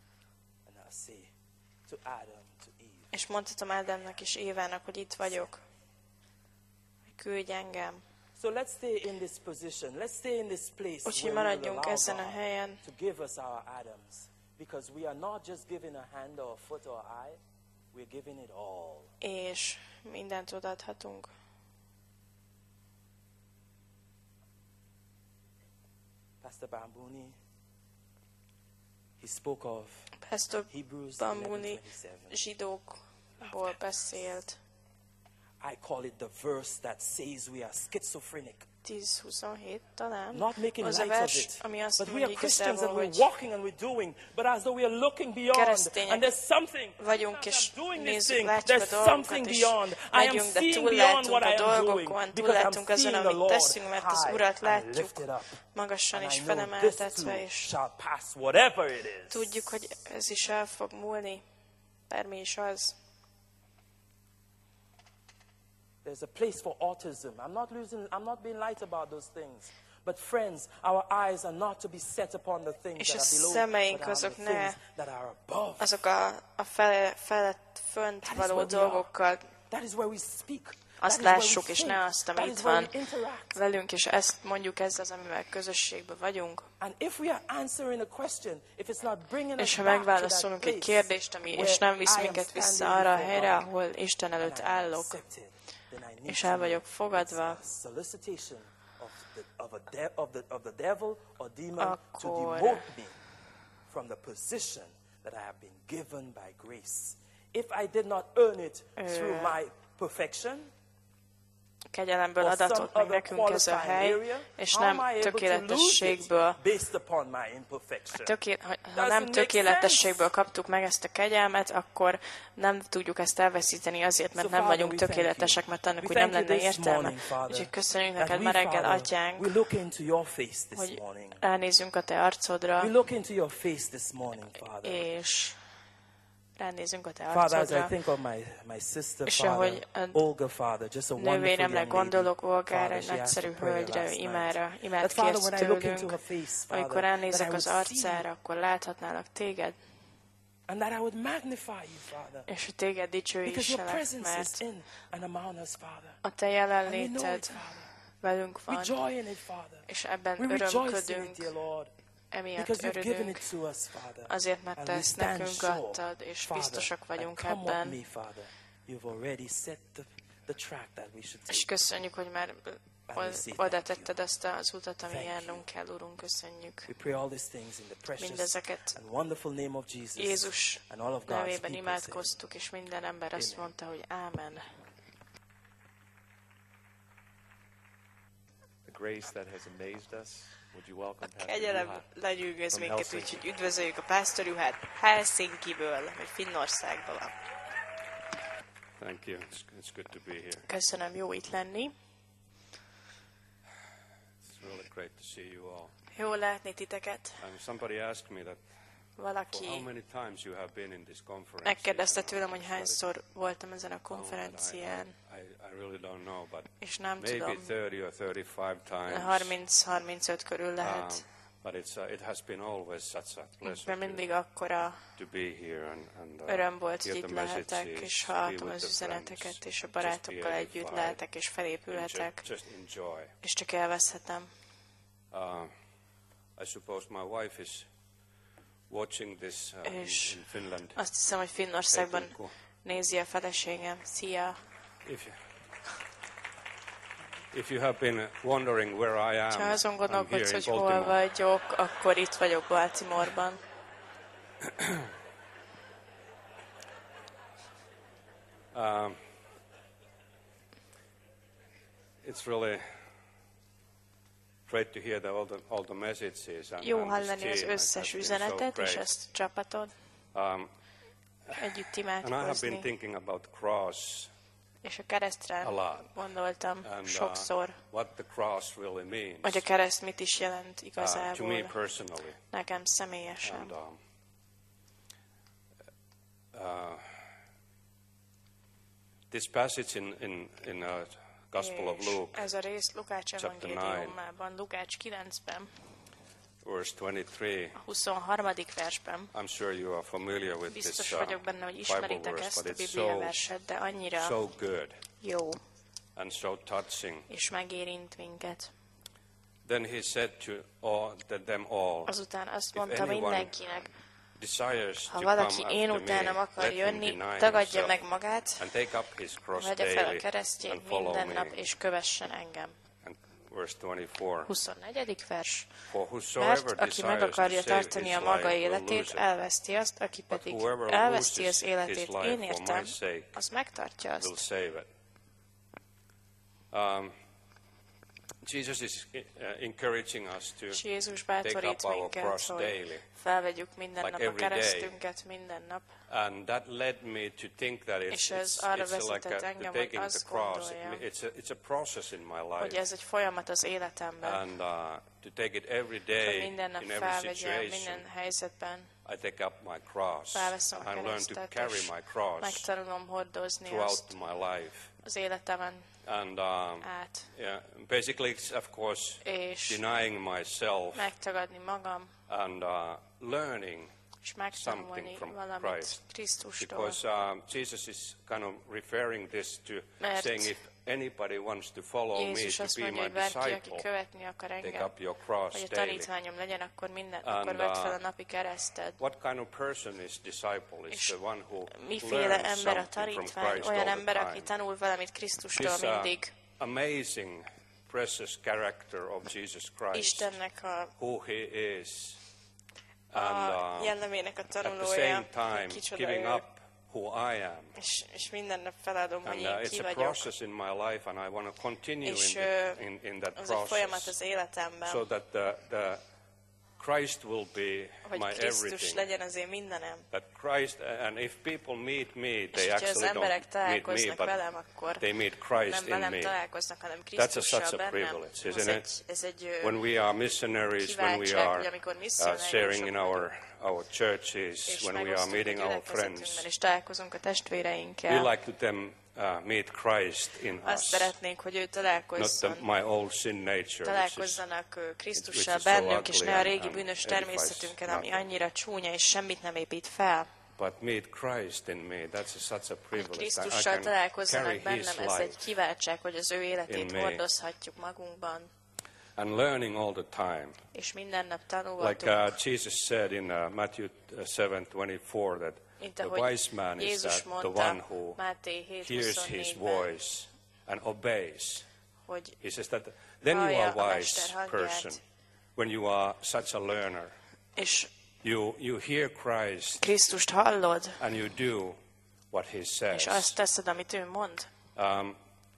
És mondhatom Ádámnak és Évának, hogy itt vagyok, hogy küldj engem. So let's stay in this position. Let's stay in this place. Úgyhogy maradjunk ezen a helyen. To give us our Adams, because we are not just giving a hand or a foot or eye, we're giving it all. És mindent odaadhatunk. Pastor Bambuni, he spoke of Pastor Hebrews Bambuni zsidókból beszélt. I call it the verse that says we are schizophrenic. tíz huszonhét talán. Not making az a light of vers, it. ami azt But we mondja are Christians and igazából, we're hogy walking and we're doing, but as though we are looking beyond. And there's something. vagyunk, és doing this nézzük, thing. látjuk a There's dolgokat, something és beyond. I am megyünk, de seeing beyond túllátunk what I a am doing. dolgokon, Because I'm túllátunk azon, seeing the amit Lord teszünk, mert az high Urat and lifted látjuk up. magasan And és I know this felemeltetve, too és shall pass, whatever it is. tudjuk, hogy ez is el fog múlni, bármi is az. There's a place for autism. I'm not losing, I'm not being light about those things. But friends, our eyes are not to be set upon the things És a that are below, szemeink but on azok the ne things that are above. azok a, a fele, felett fönt That is való where we are. dolgokkal That is where we speak. azt That is where lássuk, we és think. ne azt, ami That itt is where van we interact. velünk, és ezt mondjuk, ez az, amivel közösségben vagyunk. And if we are answering a question, if it's not bringing És us ha back to that megválaszolunk egy place kérdést, ami, where és nem visz I am minket vissza standing arra a before helyre, God, ahol Isten and előtt I am állok, accepted, then I need és to el know vagyok it's fogadva, a solicitation of the, of, a de, of, the, of the devil or demon to akkor demote me from the position that I have been given by grace. If I did not earn it through my perfection, kegyelemből adatott meg nekünk ez a hely, és nem tökéletességből. Töké, ha nem tökéletességből kaptuk meg ezt a kegyelmet, akkor nem tudjuk ezt elveszíteni azért, mert nem vagyunk tökéletesek, mert annak úgy nem lenne értelme. Úgyhogy köszönjük neked ma reggel, Atyánk, hogy ránézünk a Te arcodra, és ránézünk a Te arcodra, és ahogy a nővéremre gondolok, Olgára, egy nagyszerű hölgyre, imára, imát kérsz tőlünk, amikor ránézek az arcára, akkor láthatnálak Téged, és hogy Téged dicsőítsélek, mert a Te jelenléted velünk van, és ebben örömködünk, emiatt örülünk, azért, mert Te ezt nekünk adtad, és biztosak vagyunk ebben. És köszönjük, hogy már oda tetted ezt az utat, ami járnunk kell, Urunk, köszönjük. Mindezeket Jézus nevében imádkoztuk, és minden ember azt mondta, hogy ámen. A kegyelem lenyűgöz minket, úgyhogy üdvözöljük a Pásztor Juhát Helsinkiből, vagy Finnországból. Thank you. It's, it's good to be here. Köszönöm, jó itt lenni. It's really great to see you all. Jó látni titeket. And somebody asked me that Valaki how many times you have been in this conference. Megkérdezte tőlem, hogy hányszor voltam ezen a konferencián. I, I really don't know, but és nem maybe tudom, thirty or thirty-five times. harminc-harmincöt körül lehet. Um, but it's, uh, it has been always such a pleasure Mert mindig akkora to be here and, and, uh, öröm volt, hogy hear itt the lehetek, messages, és be hallhatom with az the üzeneteket, friends, és a just be barátokkal együtt edified, lehetek, és felépülhetek, just, just enjoy. és csak élvezhetem. Uh, I suppose my wife is watching this uh, in, És in Finland. azt hiszem, hogy Finnországban nézi a feleségem. Szia! If you, if you have been wondering where I am, ha azon I'm gondolkodsz, here in hogy hol Baltimore. vagyok, akkor itt vagyok Baltimore-ban. uh, it's really great to hear the, all, the, all the messages and, Jó and hallani this az team. összes It has been so üzenetet, és great. ezt csapatod. Um, Együtt and I have been imádkozni. thinking about cross És a keresztre a lot. gondoltam And, uh, sokszor, what the cross really means. hogy a kereszt mit is jelent Uh, to me igazából personally. nekem személyesen. And, um, uh, This passage in, in, in uh, Gospel of Luke, ez a rész Lukács evangéliumában, Lukács kilencben, verse twenty-three. a huszonharmadik versben. I'm sure you are familiar with Biztos this uh, vagyok benne, hogy Bible ismeritek verse, ezt but a it's Biblia so, verset, de annyira so good jó and so touching. és megérint minket. Then he said to all, to them all, Azután azt if mondta anyone mindenkinek, desires ha to valaki come én after utánam me, akar let him jönni, deny tagadja himself meg magát, and take up his cross vegye fel a daily keresztjét and follow minden me. nap, és kövessen engem. And verse twenty-four. huszonnegyedik vers. For whosoever Mert aki meg desires to akarja save tartani his a maga life will életét, lose it. elveszti azt, aki But pedig whoever elveszti loses az életét his life én for értem, my sake az megtartja will azt. save it. Um, Jesus is uh, encouraging us to És Jézus take bátorít up our minket, cross hogy daily. felvegyük minden Like nap a every day. keresztünket minden nap. And that led me to think that it's, És ez it's, arra it's like vezetett a, engem, hogy taking the azt cross. gondoljam, It, it's, a, it's a process in my hogy life. ez egy folyamat az életemben, And uh, to take it every hogy day minden nap in every felvegyem, situation. minden helyzetben, I take up my cross. felveszem a I learn to keresztet, carry és my cross megtanulom hordozni throughout azt my life. az életemen And um, át, yeah, basically, it's of course és denying myself megtagadni magam, and uh, learning és something megtanulni from valamit Christ. Krisztustól. Because um, Jesus is kind of referring this to Mert saying, if anybody wants to follow me, Jézus to azt be mondja, my hogy bárki, aki disciple, követni akar take engem, up your cross hogy a daily. tanítványom legyen, akkor minden, And, akkor vedd fel a uh, napi kereszted. What kind of person is disciple? Is És the one who miféle learns ember a something from tanítvány? Christ Olyan all ember, the aki time. tanul valamit Krisztustól This uh, mindig. amazing, precious character of Jesus Christ, Istennek a, who he is, a and uh, jellemének a at the tanulója, same time hogy kicsoda giving ő, up who I am. és, és minden nap feladom, hogy And én uh, ki it's a vagyok. process in my life, and I want to continue És in, ö, the, in, in that az egy folyamat process, az életemben, so that the, the Christ will be hogy my Krisztus everything. legyen az én mindenem. That Christ, and if people meet me, És they hogyha az actually emberek don't meet me, találkoznak but velem, akkor they meet Christ nem in velem me. találkoznak, hanem That's a, Krisztussal such a bennem. privilege, Ez isn't egy, it? ez egy ö, When we are missionaries, when we kiváltság, are hogy amikor uh, misszionáriusok sharing in vagyunk, our, our churches, és when we are megosztjuk a meeting our gyülekezetünkben, friends, és találkozunk a we testvéreinkkel. like to them uh, meet Christ in Azt us, szeretnénk, hogy ő not the, találkozzon, my old sin nature, which is, találkozzanak ö, which Krisztussal is so bennünk, és ugly ne a and- régi and bűnös edifies természetünkön, ami nothing. annyira csúnya, és semmit nem épít fel. but meet Christ in me. That's a, such a privilege. that I Krisztussal can carry találkozzanak His bennem, ez egy life kiváltság, hogy az ő in életét me. hordozhatjuk magunkban, and learning all the time. és minden nap Like tanulhatunk. uh, Jesus said in uh, Matthew seven twenty-four, that Mint the ahogy wise man is Jézus that the mondta one who Máté hét hears his huszonnégyben, voice and obeys. hogy He says that then you hallja are a a Mester wise hangját. person when you are such a learner. és You, you hear Christ Krisztust hallod, and you do what he says. és azt teszed, amit ő mond. Um,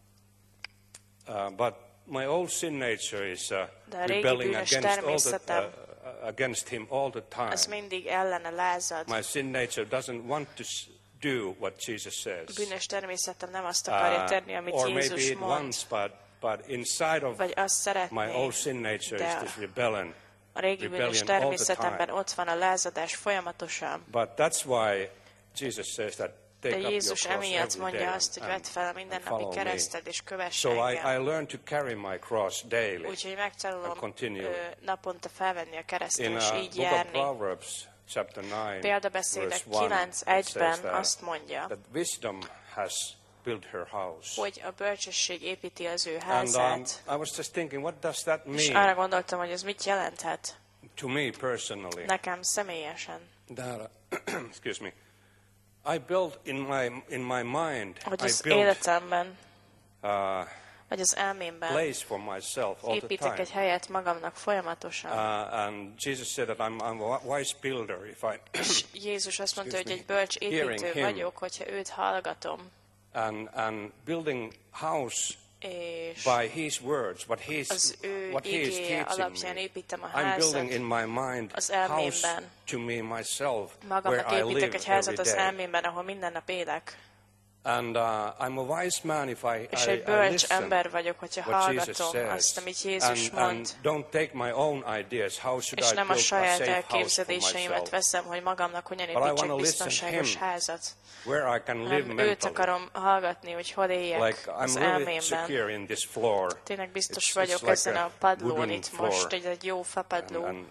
uh, but my old sin nature is uh, De a régi rebelling bűnös against, all the, természetem, uh, against him all the time. az mindig ellene lázad. My sin nature doesn't want to s- do what Jesus A says. bűnös természetem nem azt akarja tenni, amit or maybe Jézus it mond, wants, but, but inside of vagy azt my szeretné, old sin nature de is this rebellion. a régi bűnös rebellion all the természetemben time. ott van a lázadás folyamatosan. But that's why Jesus says that De take up your Jézus cross emiatt every mondja day azt, hogy and, vedd fel a and mindennapi follow me. kereszted, és kövess So I, I engem. learned to carry my cross daily. Úgyhogy megtanulom and continue. ö, naponta felvenni a keresztet, In és uh, így book of járni. Proverbs, chapter nine, Példabeszédek verse one, kilenc it says egyben that, azt mondja, that wisdom has built her house. hogy a bölcsesség építi az ő And um, házát. I was just thinking, what does that És mean arra gondoltam, hogy ez mit jelenthet to me personally? nekem személyesen. That, uh, excuse me, I built in my in my mind. Hogy I az built életemben, uh, vagy az elmémben place for myself all the építek time. egy helyet magamnak folyamatosan. Uh, and Jesus said that I'm, I'm a wise builder if I És Jézus azt mondta, hogy excuse egy me, bölcs hearing építő him. vagyok, hogyha őt hallgatom, and and building house és by His words, what He's az ő what He is igéje teaching alapján me. építem a I'm building in házat, my mind az house elmémben. to me myself, Magamnak where I építek live egy házat every az day. elmémben, ahol minden nap élek. And uh, I'm a wise man if I, És I, egy I bölcs listen ember vagyok, hogyha what Jesus hallgatom says. azt, amit Jézus And, mond. and don't take my own ideas. How should És I nem a build a saját safe house for elképzeléseimet myself? veszem, hogy magamnak hogyan But I wanna építsek listen biztonságos him, házat, where I can live hanem őt mentally. akarom hallgatni, hogy hol éljek Like az I'm really elmémben. secure in this floor. Tényleg biztos It's- vagyok it's like ezen a a padlón wooden itt floor. most, egy, egy jó fapadló, And, and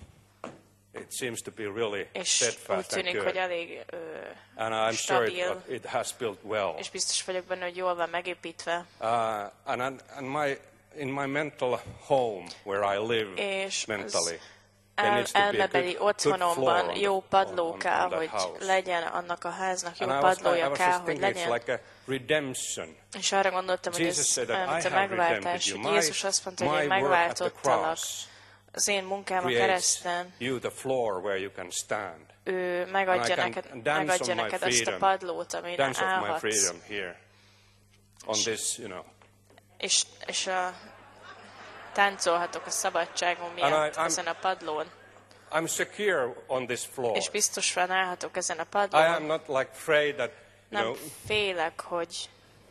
it seems to be really és úgy steadfast and tűnik, hogy good. elég ö, And I'm sure stabil, it, it has built well. és biztos vagyok benne, hogy jól van megépítve. Uh, and, and and my in my mental home where I live És mentally, az there el, needs to be a good, elmebeli good floor otthonomban on, jó on, padló on, kell, on that hogy house. legyen annak a háznak, jó And I was, I, I padlója was kell, just hogy thinking it's legyen. like a redemption. És arra gondoltam, hogy Jesus ez said that olyan, I mint a have redempted megváltás, you. hogy My, Jézus azt mondta, hogy én my work at the megváltottalak. cross Az én munkám a creates kereszten, you the floor where you can stand. ő megadja And I can neked, dance megadja on my neked azt a freedom. padlót, amire Dance of my állhatsz. freedom here, on this, you know. És, és a, táncolhatok a szabadságom And miatt I- I'm- ezen a padlón. I'm secure on this floor. És biztosan állhatok ezen a I padlón. am not like afraid that, you Nem know, félek, hogy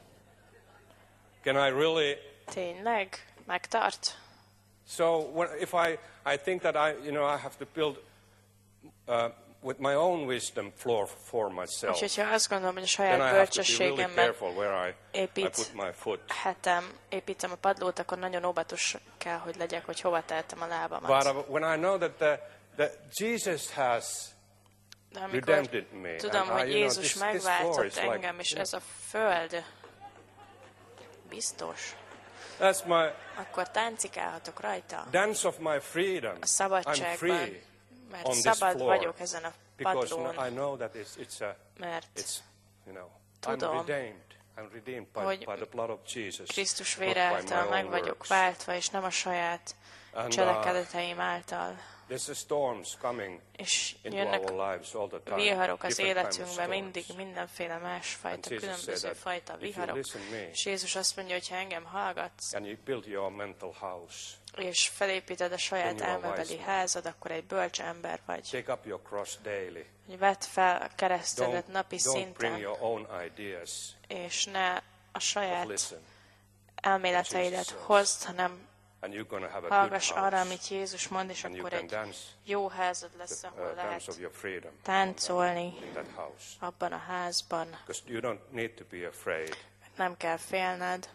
can I really. tényleg megtart. So when, if I, I think that I, you know, I have to build uh, with my own wisdom floor for myself, Úgyhogy ha azt gondolom, hogy a then I saját have to be really bölcsességemben careful where I, I épít put my foot. hetem, építem a padlót, akkor nagyon óvatos kell, hogy legyek, hogy hova tehetem a But lábamat. uh, when I know that the, that Jesus has De amikor redempted me, tudom, and I, hogy you know, Jézus this, this floor megváltott is like, engem, és you ez a föld biztos, know, that's my akkor táncikálhatok rajta. dance of my freedom. A I'm szabadságban, free mert on this szabad floor vagyok ezen a because padlón, I know that it's, it's a, mert it's, you know, tudom, I'm redeemed. I'm redeemed by, hogy by the blood of Jesus, Krisztus not vére by my által own meg vagyok works. váltva, és nem a saját And, uh, cselekedeteim által. There's a storms coming És into jönnek our lives all the time. viharok az different kinds of életünkben, mindig storms. mindenféle másfajta, And Jesus különböző said that fajta if you viharok. listen me, És Jézus azt mondja, hogy ha engem hallgatsz, and you build your mental house, és felépíted a saját Then you are elmebeli wise man. házad, akkor egy bölcs ember vagy. take up your cross daily. Hogy vedd fel a keresztedet Don't, napi don't bring szinten, your own ideas, és ne a but saját listen. elméleteidet Jesus hozd, hanem And you're going to have a good hallgass house, arra, amit Jézus mond, és and you akkor can egy dance jó házad lesz, the ahol uh, dance lehet of your freedom táncolni in that house. abban a házban. Because you don't need to be afraid. Nem kell félned.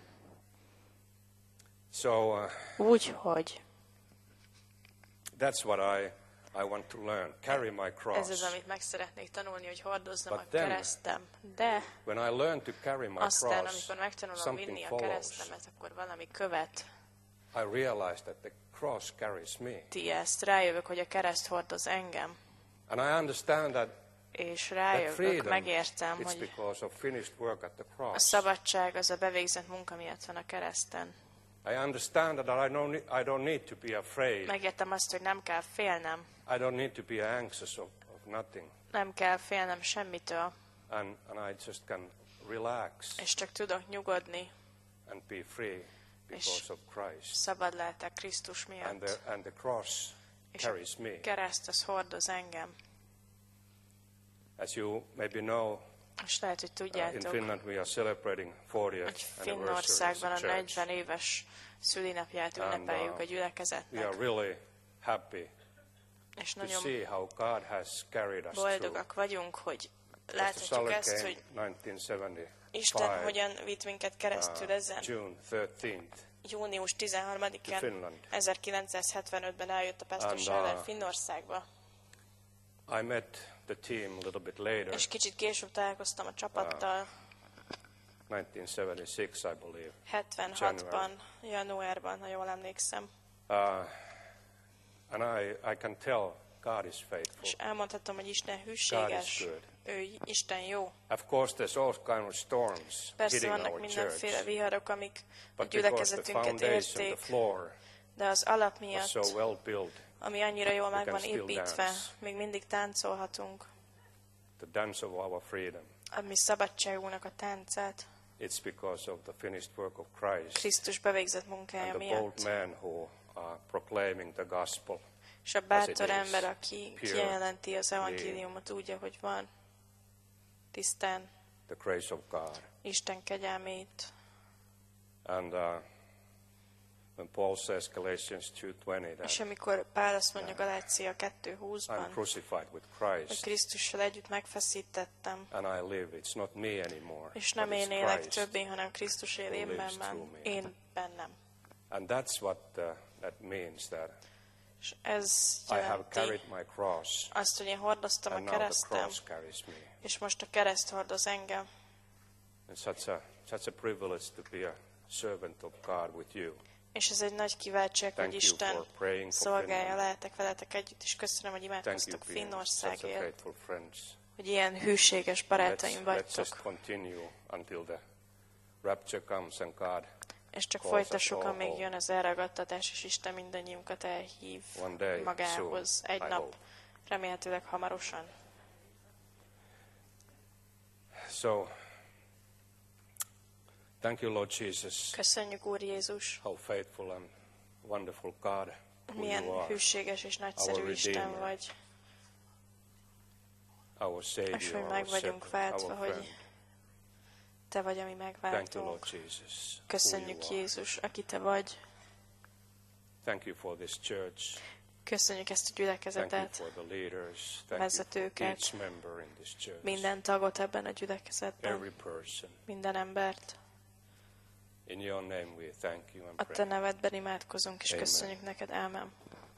So uh, Úgy, hogy that's what I, I want to learn. Carry my ez cross. az, amit meg szeretnék tanulni, hogy hordozzam But a then, keresztem. De When I learn to carry my aztán, cross, amikor megtanulom something vinni a follows. keresztemet, akkor valami követ I realize that the cross carries me. ti ezt. Rájövök, hogy a kereszt hordoz engem. And I understand that, És that rájövök, freedom, megértem, it's hogy because of finished work at the a cross. szabadság az a bevégzett munka miatt van a kereszten. I understand that I don't, need, I don't need to be afraid. Megértem azt, hogy nem kell félnem. I don't need to be anxious of, of nothing. Nem kell félnem semmitől. And, and I just can relax És csak tudok nyugodni. and be free because of Christ. Szabad lehetek Krisztus And miatt. the, and the cross És a carries me. kereszt az hordoz engem. As you maybe know, És lehet, hogy uh, in tudjátok, Finland we are celebrating fortieth hogy anniversary as Finnországban a a church. negyven éves szülinapját And, ünnepeljük uh, a We gyülekezetnek. are really happy És to nagyon see how God has carried us through. boldogak vagyunk, hogy Pastor láthatjuk Saller ezt, came hogy nineteen seventy-five, Isten hogyan vitt minket keresztül uh, ezen. June thirteenth, Június to tizenharmadikán Finland. ezerkilencszázhetvenötben eljött a Pastor And, uh, Saller Finnországba, I met the team a little bit later, és kicsit később találkoztam a csapattal, nineteen seventy-six, I believe. hetvenhatban, januárban, ha jól emlékszem. Uh, and I, I can tell God is faithful. És elmondhatom, hogy Isten God hűséges, is good. ő Isten jó. Of course, there's all kind of storms Persze hitting vannak our mindenféle church, viharok, amik a but because the gyülekezetünket foundation, the érték, floor de az alap was miatt, so well built, ami annyira jól meg can van still építve, dance. még mindig táncolhatunk. the dance of our freedom. A mi szabadságunknak a táncát It's because of the finished work of Christ Krisztus bevégzett munkája and the bold miatt. men who are proclaiming the gospel. És a as it bátor is, ember, aki pure, kijelenti az evangéliumot úgy, ahogy van, tisztán. the grace of God. Isten kegyelmét. And uh, when Paul says Galatians two twenty that És amikor Pál azt mondja Galácia kettő húszban, I'm crucified with hogy Christ Krisztussal együtt megfeszítettem, and I live, it's not me anymore, és nem but én it's élek Christ többé, hanem Krisztus él who én lives bennem, through me. én bennem. And that's what uh, that means, that És ez I have jelenti carried my cross azt, hogy én hordoztam a and now the keresztem, cross carries me. és most a kereszt hordoz engem. It's such a such a privilege to be a servant of God with you. És ez egy nagy kiváltság, Thank hogy you Isten for praying for szolgálja, Finland. lehetek veletek együtt, és köszönöm, hogy Thank you imádkoztok for being such a Finnországért, faithful friends. hogy ilyen hűséges barátaim Let's, let's just vagytok. continue until the rapture comes and God És csak calls us folytassuk, all amíg home. jön az elragadtatás, és Isten mindannyiunkat elhív One day, magához soon, egy I nap, hope. remélhetőleg hamarosan. So, thank you, Lord Jesus. Köszönjük, Úr Jézus, How faithful and wonderful God who you milyen are, hűséges és nagyszerű our Isten Redeemer, vagy, our és Savior, hogy our meg vagyunk shepherd, váltva, our hogy friend. Te vagy, ami Thank you, megváltunk. Lord Jesus. who Köszönjük, you are. Jézus, aki Te vagy. Thank you for this church. Köszönjük ezt a Thank you gyülekezetet, for the leaders. Thank you for vezetőket, each member in this church. minden tagot ebben a gyülekezetben, Every person. minden embert. In your name we thank you and A Te pray. nevedben imádkozunk, és Amen. köszönjük neked. Ámen.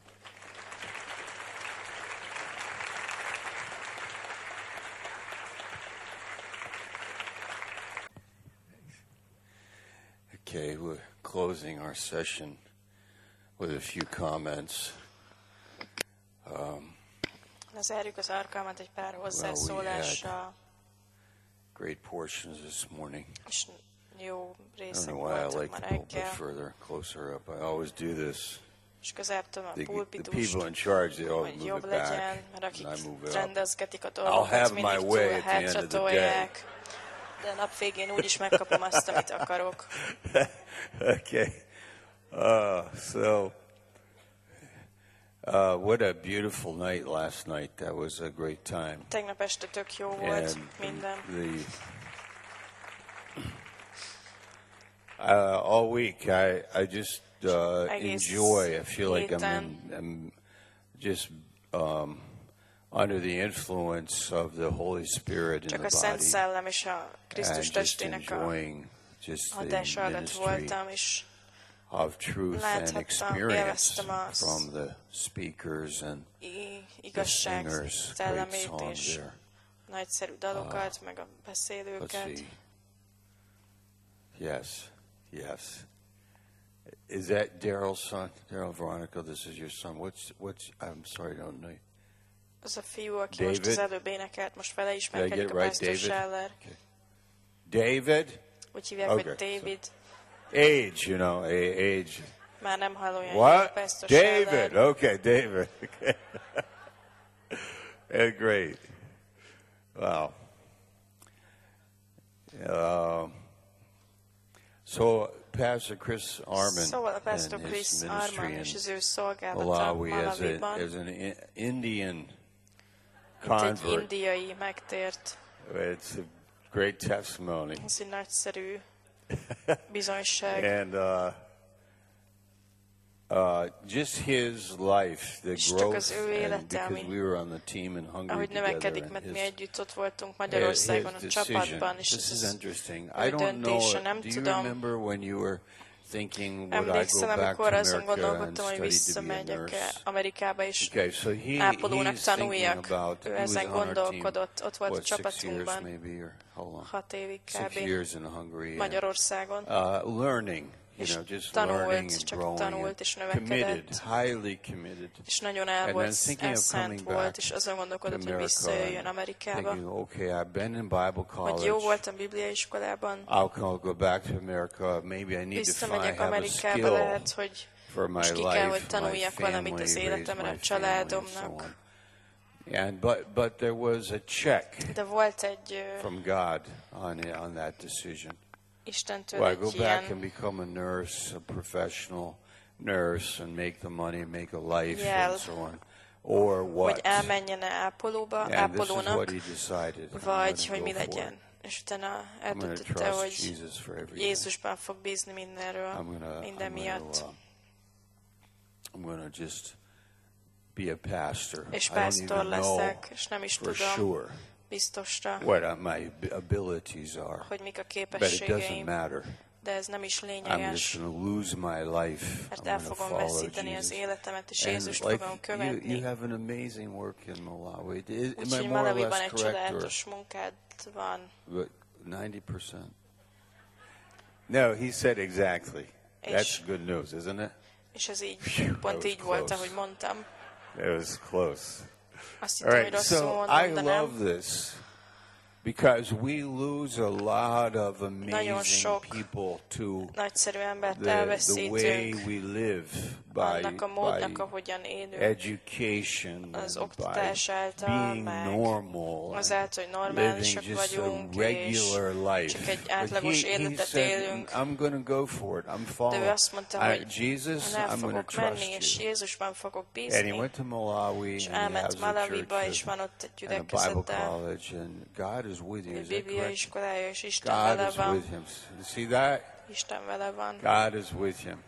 Okay, we're closing our session with a few comments. Um, Lezárjuk az alkalmat egy pár well, hozzászólással, great portions this morning. és jó I don't részek know why I voltak like ma the pulpit reggel, further, closer up. I always do this. és közelebb tudom a The, the pulpitust, people in charge, they always hogy move jobb it legyen, back, mert and I akik move it up. rendezgetik a I'll dolgokat, have mindig my túl way at the end hátra of the tolják, de a nap végén úgyis megkapom azt, amit akarok. Okay. Uh, so, uh, what a beautiful night last night. That was a great time. Tegnap este tök jó volt And minden. the uh, all week, I I just uh, Egész enjoy. I feel like I'm, héten. in, I'm just um, under the influence of the Holy Spirit in Csak the a Szent body, Szellem és a Krisztus and just testének a enjoying just the hatása alatt ministry voltam, és of truth and láthattam, experience élveztem azt. from the speakers and i- the igazság singers, great szellemét songs és there. nagyszerű dalokat, meg a Let's beszélőket. see. Yes, yes. Is that Daryl's son? Daryl Veronica, this is your son. What's what's? I'm sorry, I don't know. Az a fiú, aki David? most az előbb énekelt, most vele Did I ismerkedik get a it right, Pastor David? Scheller. Okay. David, Úgy hívják, Okay, hogy David. age, you know, a- age. Már nem hall olyan What? jól, Pastor David. Scheller. Okay, David. Okay. Yeah, great. Wow. Um, so, Pastor Chris Arman Szóval a Pastor and his Chris ministry Arman in és az ő szolgálata Malawi as, a, Malawiban, as an I- Indian mint egy convert. indiai megtért. It's a great testimony. Ez egy nagyszerű bizonyság. And uh, uh, just his life, the És csak growth, az ő and élete, because ami- we were on the team in Hungary Ahogy together, növekedik, and mert mi his, együtt ott voltunk his Magyarországon a decision. csapatban, és This is ez interesting. ő I don't know. döntése, nem Do you tudom. remember when you were thinking, would I go Emlékszem, back to amikor azon America and gondolkodtam, hogy study to be a visszamegyek nurse? Amerikába, és Okay, so he, ápolónak he's thinking tanuljak. about, Ő he was ezen on our team, gondolkodott, ott volt a what, six years csapatunkban maybe, or how long? hat évig Six kb. years in Hungary. and, Magyarországon. Uh, learning, you És know, just tanult, learning and csak growing tanult and és committed, növekedett. highly committed. És nagyon el And volt, then thinking of elszánt coming volt, back és azon to gondolkodott, hogy America visszajöjjön and Amerikába. thinking, okay, I've been in Bible Hogy jó college. voltam bibliaiskolában, I'll go go back to America. Maybe I need to find, visszamegyek have a Amerikába, skill lehet, hogy for my most ki life, kell, hogy my tanuljak valamit family, az raise életemre, my a family, and so családomnak. on. And but but there was a check De volt egy ö, from God on on that decision. Istentől Well, I go egy back and ilyen become a nurse, a professional nurse, and make the money, make a life, jel, and so on, or hogy what? elmenjen ápolóba, And this is ápolónak, what he decided. I'm vagy gonna hogy go mi for it. legyen. És utána eldöntötte, hogy Jézusban fog bízni mindenről, gonna, minden I'm miatt. Gonna, uh, I'm gonna just be a pastor. És pásztor leszek, és nem is tudom sure biztosra, what my abilities are. hogy mik a But it doesn't képességeim. matter. De ez nem is I'm lényeges, just going to lose my life. mert I'm el going to fogom follow veszíteni az Jesus. életemet, és And Jézust like fogom you, követni. you have an amazing work in Malawi. Is, am I Úgyhogy more or Malawiban less egy correct? Or, csodálatos munkád van. but ninety percent? No, he said exactly. That's good news, isn't it? És ez így, Phew, pont that így was volt, close. ahogy mondtam. It was close. Azt All hittem, hogy right, rosszul so mondom, I de love nem. this because we lose a lot of amazing sok people to Nagyszerű embert the, the way elveszítünk we live by, annak a módnak, by ahogyan élünk, education, az and oktatás by által, being meg normal, azáltal, hogy and normálisak living just vagyunk, a regular és life. csak egy But átlagos he, he életet said, élünk. I'm going to go for it. I'm De ő following. azt mondta, I, hogy Jesus, el I'm going to fogok trust menni, és you. Jézusban fogok And he bízni. went to Malawi, És and he has elment a Malawiba, és church van ott egy and a Bible gyülekezete, college, and God is with you. egy Is that Biblia correct? iskolája, és Isten God vele is van. with him. See that? Isten vele van. God is with him.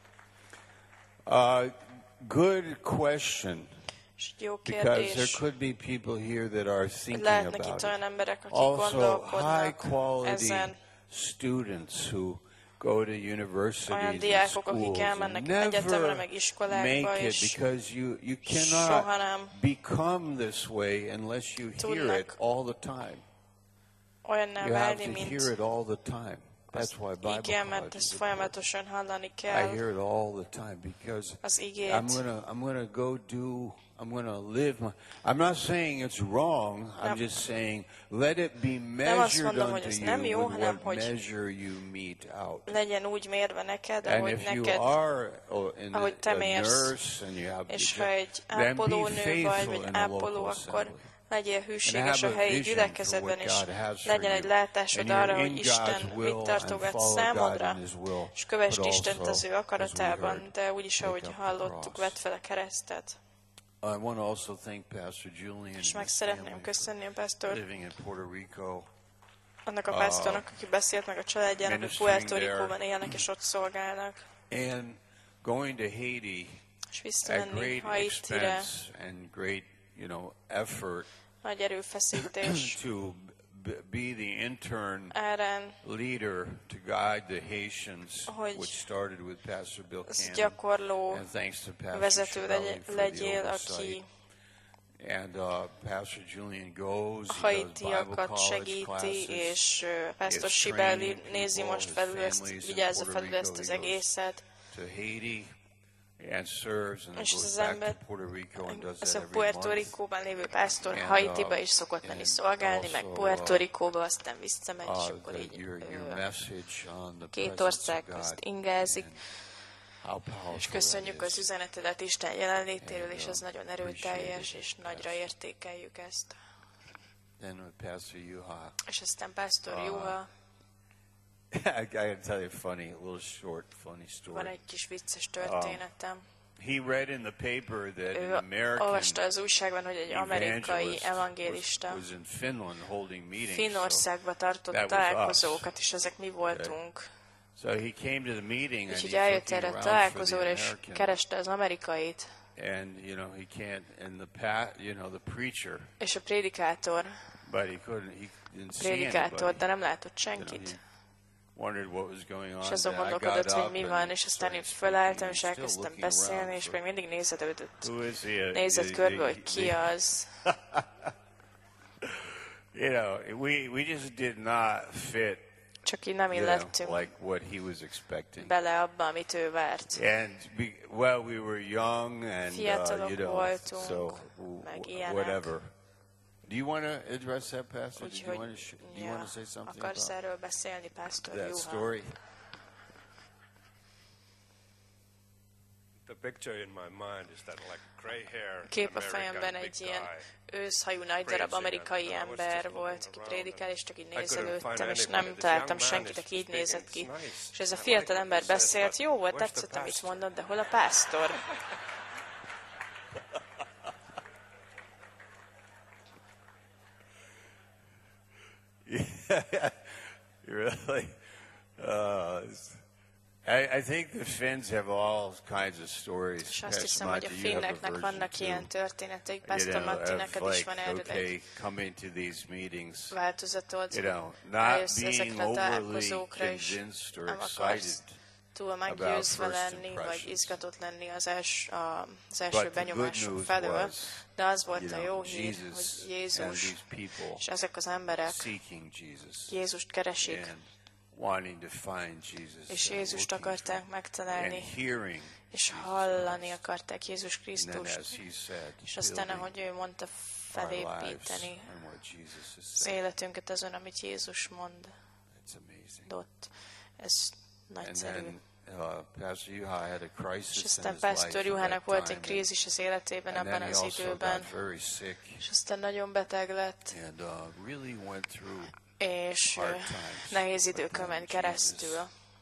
Uh, good question, És egy jó because there kérdés. could be people here that are thinking Lehetnek about itt olyan it. emberek, akik Also, high gondolkodnak quality ezen. students who go to universities Olyan and diákok, akik schools and elmennek egyetemre, never meg iskolákba, make it és because you, you soha cannot nem become this way unless you hear tudnak it all the time. olyanná You have válni, to mint hear it all the time. That's why Bible igen, mert college ezt is important. folyamatosan hallani I kell, hear it all the time because az igét. I'm gonna I'm gonna go do I'm gonna live my I'm not saying it's wrong, I'm Nem. just saying let it be Nem azt measured mondom, hogy unto ez you nem jó, with hanem what hogy measure you meet out. legyen úgy mérve neked, And ahogy if you neked, are oh, in ahogy the, te a mérsz, nurse and you have és the ha job, egy then be ápolónő vagy, faithful vagy in the ápoló, local akkor assembly. legyél hűséges have a a helyi vision gyülekezetben, for és what God has for legyen egy you. látásod And you're arra, in hogy God's Isten will mit tartogat and follow God számodra, in His will, és kövesd but Istent also, az ő as we akaratában, heard, de úgyis, take ahogy up the hallottuk, cross. vedd fel a keresztet. I want to also thank Pastor Julian and És meg his szeretném family köszönni a for pásztor, living in Puerto Rico. annak a pásztornak, aki beszélt meg a családjának, hogy ministering Puerto there. Ricóban élnek és ott szolgálnak. And going to Haiti És at visszamenni great Haitire, expense and great, you know, effort nagy erőfeszítés to b- be the intern árán, leader to guide the Haitians, Hogy which started with Pastor Bill az Cannon. gyakorló And thanks to Pastor vezető Shirley legy- for the legyél, oversight. aki And uh, Pastor Julian goes, a he does Bible haitiakat college segíti, classes. és uh, pásztor It's Sibeli training nézi people, most his felül ezt, families in vigyázza Puerto felül Rico. ezt az He goes egészet. to Haiti and serves and then És ez goes az back ember, to Puerto Rico and does ez that a every Puerto month. Ricóban lévő pásztor And, Haitiba uh, is szokott menni and szolgálni, meg also, Puerto uh, Ricóba, aztán visszamegy, és Uh, akkor the, így your, your ö, message on the két presence ország of közt God ingázik. and how powerful És that köszönjük az is. üzenetedet Isten jelenlétéről, és And, ez uh, nagyon appreciate erőteljes, it. és nagyra értékeljük ezt. Then with Pastor Yuha, És aztán pásztor Ah. Juha, I gotta tell you a funny, a little short, funny van story. egy kis vicces történetem. He read in the paper that an Ő American olvasta az újságban, hogy egy amerikai evangelist evangélista was, was in Finland holding meetings. Finnországba tartott that was találkozókat, és ezek mi voltunk. So, so he came to the meeting and Úgyhogy he's eljött looking erre a around for találkozóra, the és American. kereste az amerikait, And you know he can't. And the pat, you know, the preacher, és a prédikátor, but he couldn't. He didn't see prédikátor, anybody. de nem látott You know, senkit. he wondered what was going on. És azon And I got gondolkodott, hogy up mi and van, és aztán started én fölálltam, speaking. és He's still elkezdtem looking beszélni, around és for- még mindig nézelődött. Who is he? Nézett The- körbe, the- hogy ki the- az. You know, we we just did not fit. Csak így nem You know, illettünk like what he was expecting. bele abba, amit ő várt. And be, well, we were young and uh, Fiatalok you know, voltunk, so meg w- ilyenek. whatever. Do you want to address that, Pastor? Do you Úgyhogy, want to sh- do you ja, want to say something akarsz about erről beszélni, pásztor that Juha? story? The picture in my mind is that like gray hair Kép a American fejemben big egy ilyen guy. őszhajú nagy darab amerikai ember volt, aki prédikál, és csak így nézelődtem, és nem találtam senkit, aki így nézett ki. És ez a fiatal ember beszélt, jó volt, tetszett, amit mondott, de hol a pásztor? Really? Uh, I, I think the Finns have all kinds of stories. És azt hiszem, hogy a finneknek vannak ilyen történetek. Pastor Matti, neked is van erről egy változatod. Rájössz ezekre a találkozókra is. Nem akarsz túl meggyőzve lenni, vagy izgatott lenni az, els, az első benyomások felől. De az volt a jó hír, hogy Jézus és ezek az emberek Jézust keresik, és Jézust akarták megtalálni, és hallani akarták Jézus Krisztust, és aztán, ahogy ő mondta, felépíteni az életünket azon, amit Jézus mondott. Ez nagyszerű. És aztán Pastor Juhának volt egy krízis az életében abban az időben, és aztán nagyon beteg lett, és nehéz időkön ment keresztül,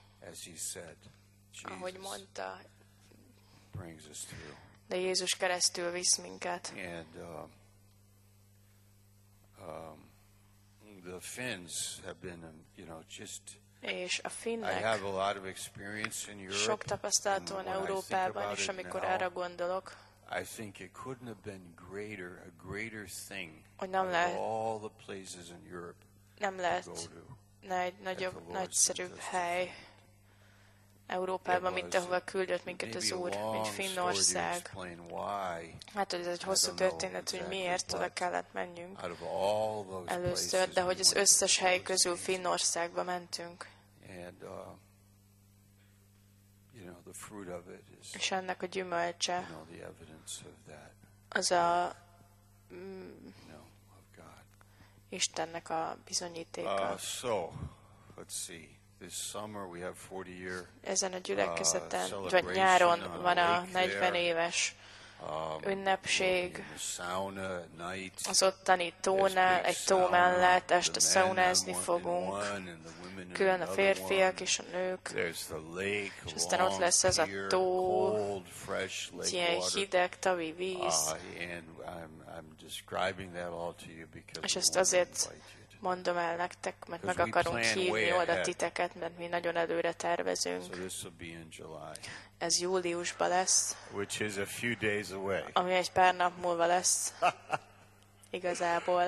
ahogy mondta, de Jézus keresztül visz minket. És a finnek sok tapasztalat van Európában, és amikor arra gondolok, hogy nem lehet, nem lehet egy nagyobb, nagyszerűbb hely Európában, mint ahova küldött minket az Úr, mint Finnország. Hát, hogy ez egy hosszú történet, hogy miért oda kellett menjünk először, de hogy az összes hely közül Finnországba mentünk. És ennek a gyümölcse az a mm, Istennek a bizonyítéka. Ezen a gyülekezeten, vagy nyáron van a negyven éves ünnepség, az ottani tónál, egy tó mellett este szaunázni fogunk, külön a férfiak és a nők, és aztán ott lesz ez a tó, ilyen hideg, tavi víz, és ezt azért mondom el nektek, mert meg akarunk hívni oda titeket, mert mi nagyon előre tervezünk. Ez júliusban lesz, ami egy pár nap múlva lesz. Igazából.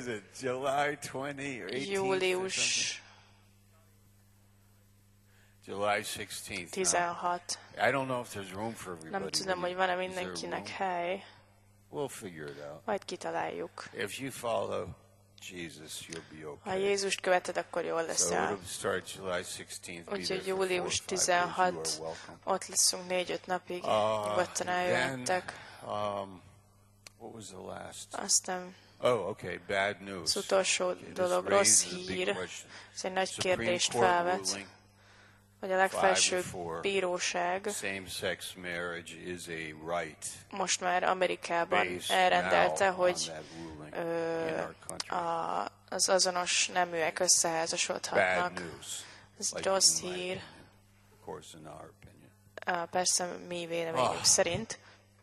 Július tizenhat. Nem tudom, hogy van-e mindenkinek hely. Majd kitaláljuk. Ha Jézust követed, akkor jól leszel. Úgyhogy július tizenhat, ott leszünk négy-öt napig, nyugodtan eljöhettek. Aztán az utolsó dolog, rossz hír, ez egy nagy kérdést felvet, hogy a legfelsőbb bíróság most már Amerikában elrendelte, hogy ö, a, az azonos neműek összeházasodhatnak. Ez rossz hír. Persze mi véleményünk szerint.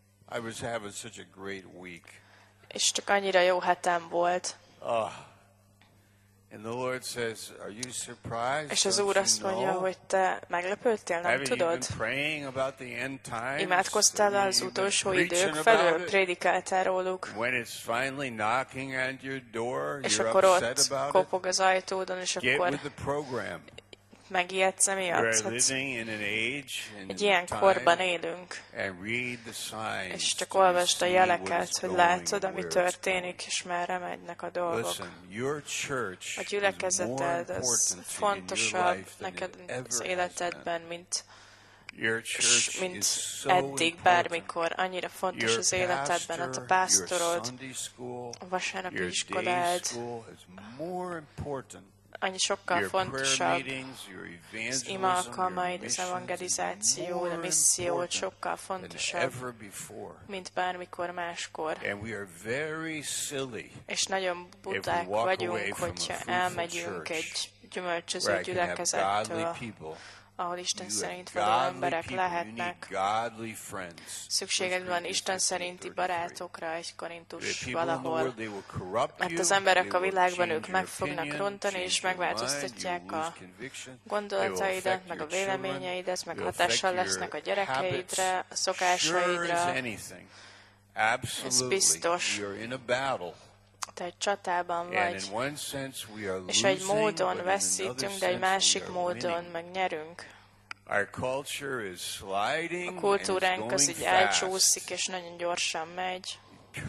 És csak annyira jó hetem volt. And the Lord says, are you surprised? És az Úr azt mondja, hogy te meglepődtél, nem tudod? Imádkoztál az utolsó idők felől, prédikáltál róluk. És akkor ott kopog az ajtódon, és akkor megijedsz emiatt. Hát egy ilyen korban élünk, és csak olvasd a jeleket, hogy látod, ami történik, és merre megynek a dolgok. A gyülekezeted az fontosabb neked az életedben, mint, mint eddig, bármikor. Annyira fontos az életedben, hát a pásztorod, a vasárnapi iskolád, annyi sokkal fontosabb, az ima alkalmaid, az evangelizáció, a misszió sokkal fontosabb, mint bármikor máskor. És nagyon buták vagyunk, hogyha elmegyünk egy gyümölcsöző gyülekezettől, ahol Isten szerint való emberek lehetnek. Szükséged van Isten szerinti barátokra, egy Korintus valahol. Mert az emberek a világban, ők meg fognak rontani, és megváltoztatják a gondolataidat, meg a véleményeidet, meg hatással lesznek a gyerekeidre, a szokásaidra. Ez biztos. Te egy csatában vagy, és egy módon veszítünk, de egy másik módon meg nyerünk. A kultúránk az így elcsúszik, és nagyon gyorsan megy.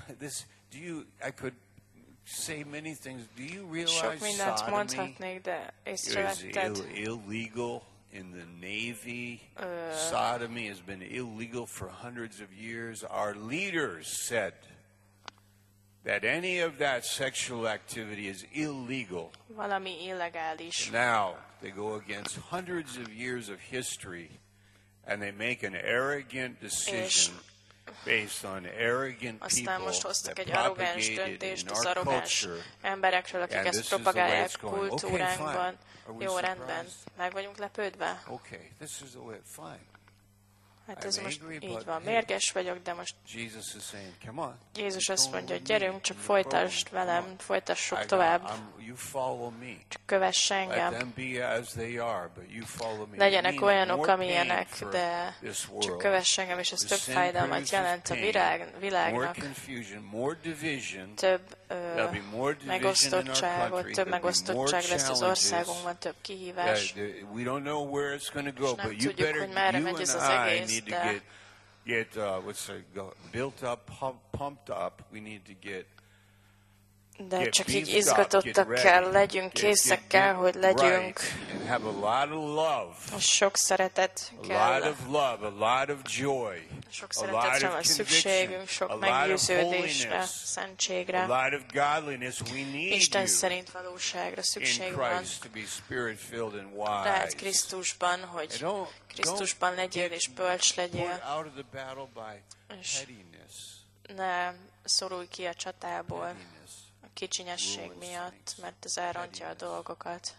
Sok mindent mondhatnék, de észrevetted. In the Navy, uh, sodomy has been illegal for hundreds of years. Our leaders said that any of that sexual activity is illegal. Valami illegális. Now they go against hundreds of years of history, and they make an arrogant decision based on arrogant aztán most people hoztak that egy arrogáns propagated döntést in az our arrogáns culture. emberekről, akik And ezt this is the way propagálják it's going. Okay, kultúránkban. fine. Jó, rendben. Meg vagyunk lepődve? Okay, this is the way. Fine. Hát ez I'm most angry, így but van. hey, Mérges vagyok, de most Jesus is saying, "Come on." Jézus Keep azt going mondja, hogy with me gyerünk, csak in the folytasd program. velem, Come on. folytassuk I got- tovább. I'm- you follow me. Csak kövess Let engem. them be as they are, but you follow me. It Legyenek means olyanok, more amilyenek, pain for de this csak world. kövess engem, és ez The több sin fájdalmat produces jelent a pain, virág, more világnak. confusion, more division. Több ö, There'll be more division in our megosztottságot, country. több There'll be megosztottság more lesz az challenges. országunkban, több kihívás. Yeah, the- we don't know where it's going to go, És nem but you tudjuk, better, hogy merre you megy and ez az I egész, need to de- get, get uh, what's it, go, built up, pump, pumped up. We need to get De get csak így beefed up, izgatottak get kell ready, legyünk, get- készek get- kell, get hogy legyünk. right, and have a lot of love, És sok szeretet a lot kell. of love, a lot of joy, Sok a lot szeretetre of van conviction, szükségünk, a sok lot of meggyőződésre, holiness, szentségre. a lot of godliness. We need Isten you szerint valóságra in szükség van. Christ to be spirit-filled and Tehát wise. Krisztusban, hogy And don't- Krisztusban legyél és bölcs Put legyél. out of the battle by És pettiness. ne szorulj ki a csatából Pettiness. a kicsinyesség miatt, mert ez elrontja a dolgokat.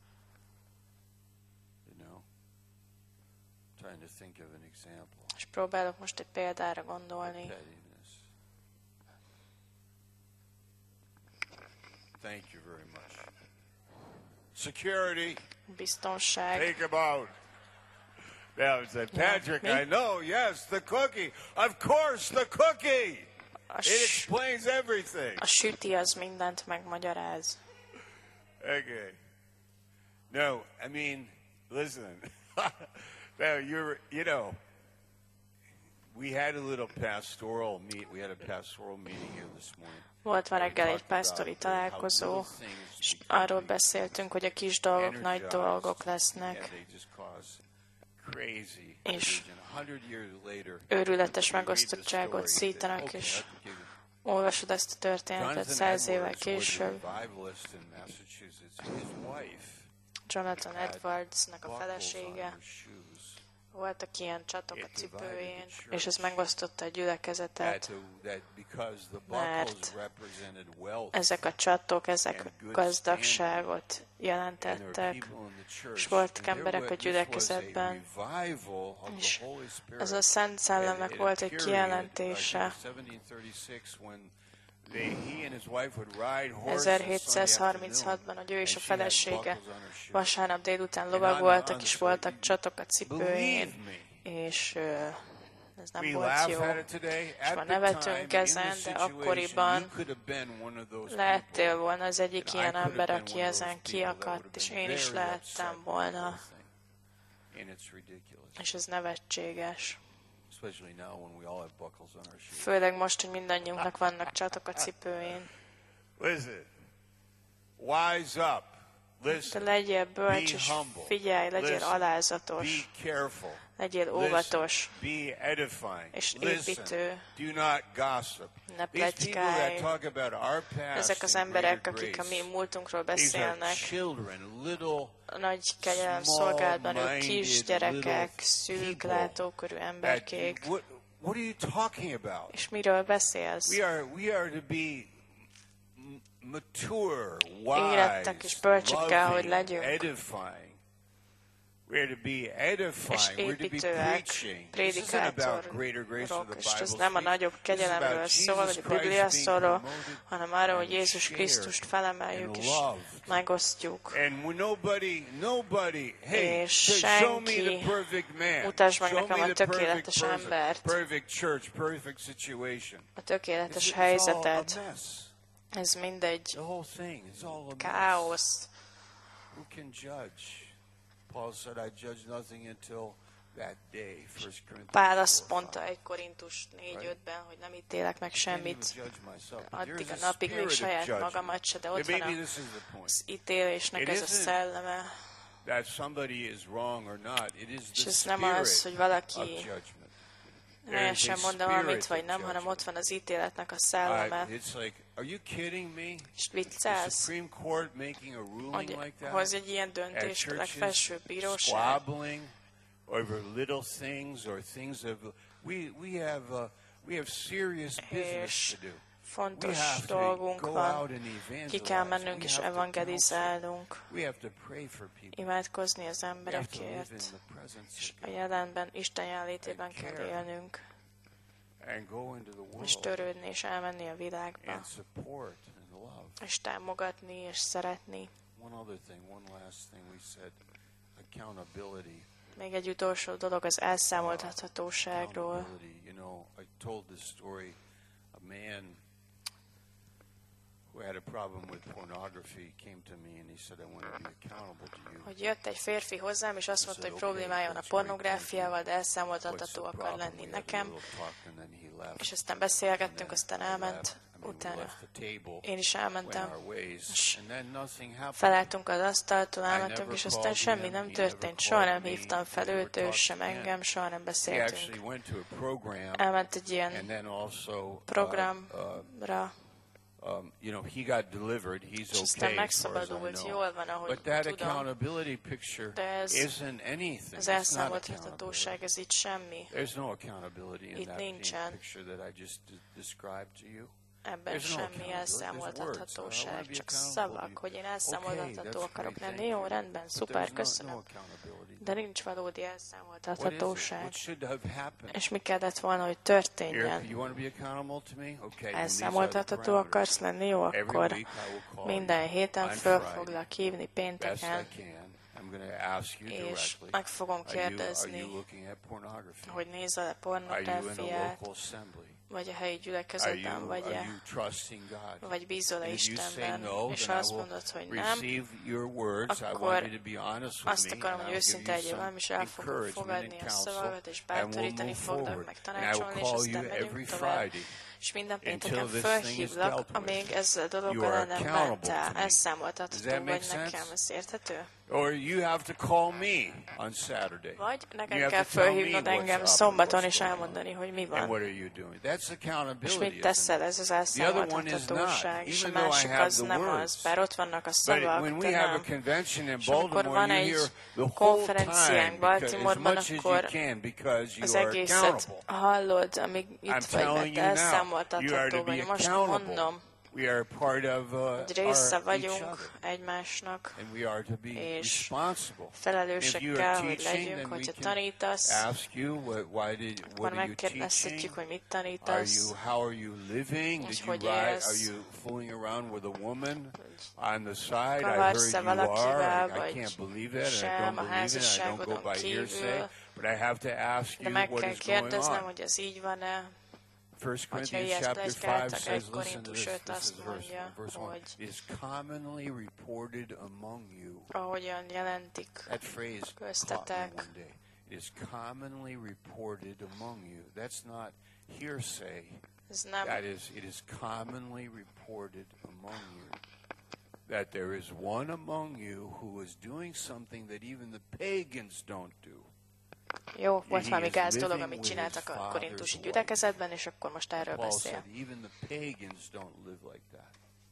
You know, trying to think of an example. És próbálok most egy példára gondolni. Pettiness. Thank you very much. Security. Biztonság. Take him out. Now, said Patrick, me? I know, yes, the cookie. Of course, the cookie. A, It s- explains everything. a süti az mindent megmagyaráz. Okay. No, I mean, listen. No, you're, you know, we had a little pastoral meet. We had a pastoral meeting here this morning. Volt ma reggel egy pásztori találkozó, és arról beszéltünk, hogy a kis dolgok nagy dolgok lesznek. And they just cause crazy És division. A hundred years later, őrületes you read the megosztottságot story, you think, szítanak, okay, és I can give you- olvasod ezt a történetet Jonathan száz évvel Edwards was a később. revivalist in Massachusetts. His wife Jonathan Edwardsnak a buckles on felesége. her shoes. Voltak ilyen csatok a cipőjén, és ez megosztotta a gyülekezetet, That the- that because the buckles mert represented wealth, ezek a csatok, ezek gazdagságot and there were jelentettek, people in the church, és voltak and there emberek was- a this was a gyülekezetben, revival of és the Holy Spirit. ez a Szent Szellemnek At- volt at a egy period, kijelentése. I think seventeen thirty-six, when they, he and his wife would ride horses Sunday ezerhétszázharminchatban, hogy ő és a afternoon, and she had felesége buckles on her shoes. vasárnap délután And I'm- lovagoltak, I'm és sorry, voltak csatok a Believe cipőjén, me. és ö, ez nem We volt laugh jó. at it today. És At ma the nevetünk time, in the ezen, de situation, akkoriban you could have been one of those lehettél people. volna az egyik And I ilyen could have ember, been aki one of those ezen people that would kiakadt, have és been én is very lehettem upset with the volna, whole thing. And it's ridiculous. és ez nevetséges. Especially now when we all have buckles on our shoes. Főleg most, hogy mindannyiunknak vannak csatok a cipőjén. Listen, wise up. De Listen, legyél bölcs, be és humble. figyelj, legyél Listen, alázatos, be careful. legyél Listen, óvatos, be edifying. és Listen, építő. do not gossip. Ne These people that pletykálj. talk about our past Ezek az and emberek, greater akik a mi grace, múltunkról these are beszélnek, children, little a nagy kegyelem szolgálatban ők kisgyerekek, szűk látókörű that, emberkék. what, what are you talking about? És miről beszélsz? We are, we are to be m- mature, Érettek és wise, bölcsek kell, hogy loving, legyünk. edifying. We're to be edifying. We're to be preaching. This isn't about greater grace of the és ez Bible nem a nagyobb kegyelemről szól, vagy a Biblia szól, hanem arról, hogy Jézus Krisztust felemeljük és megosztjuk. And nobody, nobody, hey, És show me senki, the perfect man. mutasd meg Show nekem me a the tökéletes perfect person, embert, perfect church, perfect situation. a tökéletes It's all a helyzetet. mess. Ez mindegy The whole thing is all a mess. káosz. Who can judge? Paul said, I judge nothing until that day. First Corinthians Pál azt four, mondta five. egy Korintus négy ötben, hogy nem ítélek meg I can't even semmit, judge myself. But addig there a is a napig még spirit of saját judgment. magamat se, de ott And van maybe this is the point. az ítélésnek It ez a isn't szelleme. That somebody is wrong or not. It is És the ez nem az, hogy spirit valaki of judgment. There ne is sem a mondom, spirit amit vagy of nem, hanem judgment. ott van az ítéletnek a I, szelleme. it's like, are you kidding me? És The viccelsz, Supreme Court making a ruling hogy like that? hoz egy ilyen At döntést a churches, legfelsőbb bíróság. squabbling over little things or things of we we have uh, we have serious business És to do. fontos We have to dolgunk go van, out and ki kell evangelize. mennünk We és have to evangelizálnunk, counsel. We have to pray for people. imádkozni az We have to live in emberekért, the presence és of a God jelenben, Isten jelenlétében And kell care. élnünk, and go into the és world törődni, és elmenni a világba, and support and love. és támogatni, és szeretni. One other thing, one last thing we said, accountability. Még egy utolsó dolog az elszámoltathatóságról. Accountability. You know, I told this story. A man who had a problem with pornography came to me and he said, I want to be accountable to you. Hogy jött egy férfi hozzám, és azt mondta, hogy problémája van a pornográfiával, de elszámoltatható akar lenni nekem. És aztán beszélgettünk, aztán elment, utána én is elmentem, és felálltunk az asztaltól, elmentünk, és aztán semmi nem történt. Soha nem hívtam fel őt, ő sem engem, soha nem beszéltünk. Elment egy ilyen programra, Um, you know, he got delivered. He's okay as far as I know. Jól van, ahogy But that tudom. accountability picture De ez- isn't anything. Az It's not elszámoltathatóság, accountability. ez itt semmi. There's no accountability in Itt that nincsen. picture that I just d- described to you. Ebben There's no semmi accountability. There's words. I elszámoltathatóság, wanna be csak accountable. szavak, hogy én Okay, elszámoltatható that's akarok great, lenni. thank Jó, you. rendben, But szuper, there's no- no köszönöm. accountability De there. nincs valódi What is it? elszámoltathatóság. What should have happened? És mi kellett volna, hogy Here, történjen? you want to be accountable to me? Okay. then these are the Elszámoltatható parameters. akarsz lenni? Jó, Every akkor week I will call minden you héten on föl Friday. foglak hívni Best pénteken, I can. I'm going to ask you és directly. meg fogom Are you, are kérdezni, you looking at pornography? hogy nézze le Are you in a pornográfiát, local assembly? vagy a helyi Are gyülekezetben, you, vagy, are you trusting God? vagy bízol-e And if you say Istenben, no, és then ha I azt will mondod, hogy nem, receive your words. I akkor want you to be honest with azt me. akarom, and hogy I'll give őszinte you legyél some velem, és el fogom encouragement fogadni and a counsel, szavakat, és and we'll bátorítani move foglak, forward. meg And I will tanácsolni, és call aztán you every megyünk tovább. Friday És minden until pénteken this thing is fölhívlak, dealt with. amíg ezzel a You dologgal are el nem accountable mentál. to me. Does Elszámoltatható that make vagy sense? nekem, ez érthető? Or you have to call me on Saturday. Vagy You nekem have kell to tell me fölhívnod what's engem up and szombaton, what's és going on. elmondani, hogy mi And van. what are you doing? That's És accountability. mit isn't teszel, it? ez az The other one is elszámoltathatóság, not, és a even though I másik have az the nem words. az, bár ott vannak a But szavak, when de we have a nem. convention in És amikor Baltimore, van you egy hear the whole konferenciánk time because, as Baltimore-ban, much as you akkor can because az you are egészet accountable. hallod, amíg I'm itt vagy, telling mert you now, you are elszámoltatható to be vagy. Most accountable. mondom, We are part of uh, hogy része our, each vagyunk other, egymásnak, and we are to be és responsible. If felelősek you kell, are hogy teaching, legyünk, then we hogyha can tanítasz, ask you what, why did akkor what are you megkérdezhetjük, teaching? hogy mit Are tanítasz, you how are you living? És Did you hogy ride? élsz? Are you fooling around with a woman on the side? I heard kavarsz-e you valakivel, are. I, I vagy can't believe that. And I sem don't a believe it. I don't házasságodon go by hearsay. kívül, But I have to ask de you meg what kell is going kérdeznem, on. hogy ez így van-e. First Hogyha Corinthians ilyet chapter five plegykáltak, says, egy listen to Korintus this. öt This is azt verse, mondja, verse one. hogy It is commonly reported among you. ahogyan jelentik That phrase caught me köztetek, one day. It is commonly reported among you. That's not hearsay. ez nem That is, it is commonly reported among you that there is one among you who is doing something that even the pagans don't do. jó, volt He valami is gáz dolog, living amit with csináltak his a father's korintusi wife. gyülekezetben, és akkor most erről Paul beszél. said even the pagans don't live like that.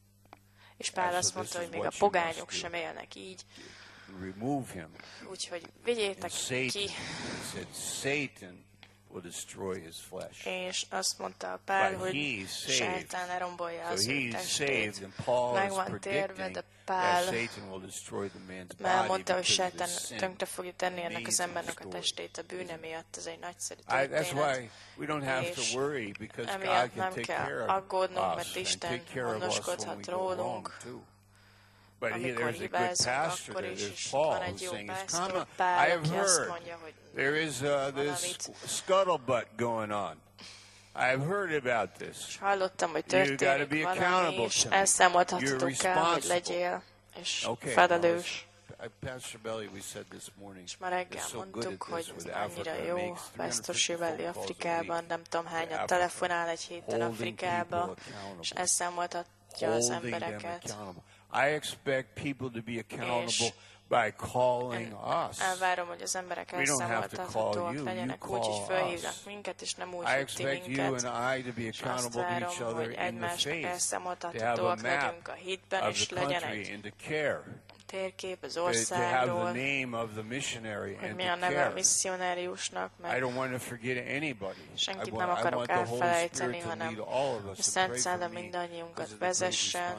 És Pál And azt so mondta, this hogy is még a what you pogányok must do. sem élnek így, Remove him. úgyhogy And vigyétek Satan, ki, he said, Satan will destroy his flesh. És azt mondta Pál, hogy sátán lerombolja az ő testét. Meg van térve, de Pál elmondta, hogy sátán tönkre fogja tenni ennek az embernek a testét a bűne miatt. Ez egy nagyszerű történet. És emiatt nem kell aggódnunk, mert Isten gondoskodhat rólunk. Amikor hibázunk, akkor is, és van egy jó pásztor, Pál, aki azt mondja, hogy there is uh, this scuttlebutt going on. I've heard about this. És hallottam, hogy történik valami, és elszámoltathatunk kell, hogy legyél, és okay, felelős. Pastor Belly, we said this morning, és ma reggel mondtuk, hogy ez annyira jó. Pastor Sibeli Afrikában, nem tudom hányan telefonál egy héten Afrikába, és elszámoltatja az embereket. I expect people to be accountable by calling us. Elvárom, hogy az emberek elszámoltathatóak legyenek úgy, hogy felhívnak minket, és nem úgy, hogy ti minket. És azt várom, hogy egymásnak elszámoltathatóak legyünk a hitben, és legyen egy térkép az országról, hogy mi a neve a misszionáriusnak, mert senkit nem akarok elfelejteni, hanem a Szent Szellem mindannyiunkat vezesse.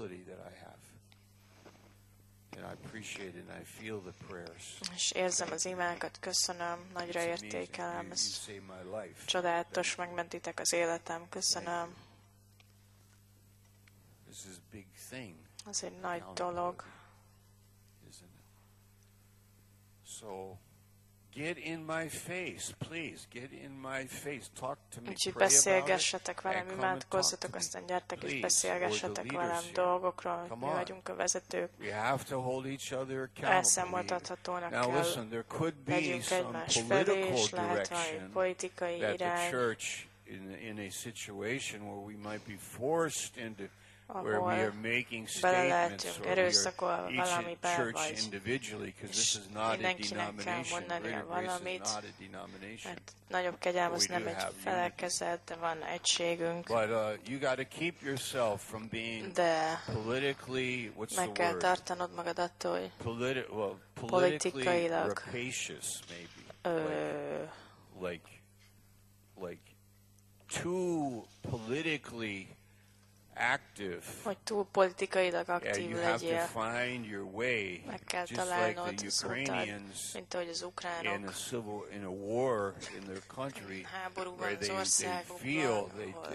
És érzem az imákat, köszönöm, nagyra értékelem, ez csodálatos, megmentitek az életem, köszönöm. Ez egy nagy dolog. Get in my face, please. Get in my face. Talk to me. Úgyhogy beszélgessetek velem, imádkozzatok, aztán gyertek és beszélgessetek velem dolgokról, mi vagyunk a vezetők. Elszámoltathatónak kell legyünk egymás felé, és lehet valami politikai irány, ahol bele lehetünk erőszakolva valamiben, vagy és mindenkinek kell mondania valamit, mert nagyobb kegyelem az nem egy felekezet, de van egységünk, de meg kell tartanod magad attól, hogy politikailag ö, active, hogy túl politikailag aktív yeah, legyél. Way, meg kell találnod like az utat, mint ahogy az ukránok in a civil, in a war in their country, háborúban az országukban,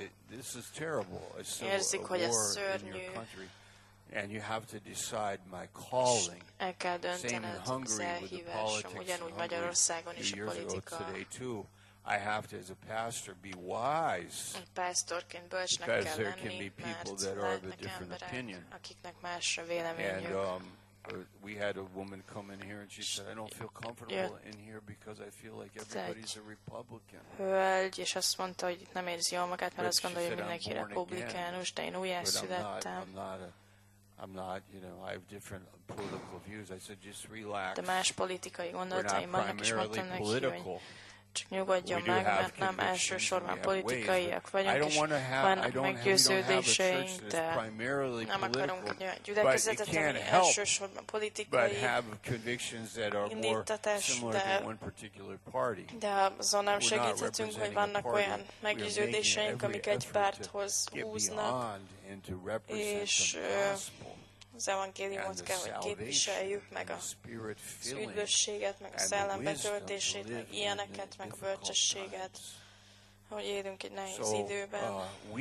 érzik, hogy ez szörnyű, and you have to decide my calling. El kell döntened az elhívásom, ugyanúgy Magyarországon is a politika. I have to, as a pastor, be wise. Pásztorként bölcsnek kell lenni, mert lehetnek emberek, akiknek más a véleményük. And um, we had a woman come in here and she said, I don't feel comfortable in here because I feel like everybody's a Republican. Hölgy, és azt mondta, hogy nem érzi jól magát, mert azt gondolja, hogy mindenki republikánus, de én újjászülettem. I'm not, you know, I have different political views. I said, just relax. De más politikai gondolataim vannak, és mondtam neki, hogy csak nyugodjon meg, mert nem elsősorban politikaiak vagyunk, és vannak meggyőződéseink, de nem akarunk egy olyan gyülekezetet, ami elsősorban politikai indítatás, de, de azon nem segíthetünk, hogy vannak olyan meggyőződéseink, amik egy párthoz húznak, és az evangéliumot kell, hogy képviseljük, meg az üdvösséget, meg a szellem betöltését, meg ilyeneket, meg a bölcsességet, hogy élünk egy nehéz időben.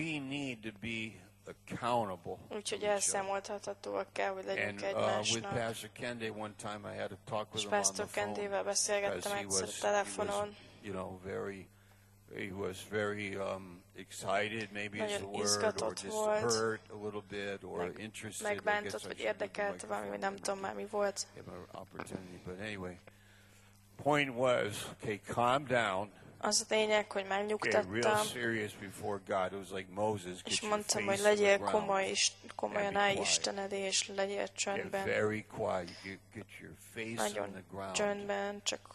Úgyhogy elszámoltathatóak kell, hogy legyünk egymásnak. És Pastor Kendével beszélgettem egyszer a telefonon. He was very um, excited. Maybe his word, or just hurt a little bit, or meg, interested. Megbántott, vagy érdekelt valami, vagy nem tudom már mi volt. Opportunity, but anyway, point was, okay, calm down. Az a lényeg, hogy megnyugtattam, like és mondtam, hogy legyél komoly, és komolyan állj Isten elé, és legyél csöndben. Nagyon csöndben, csak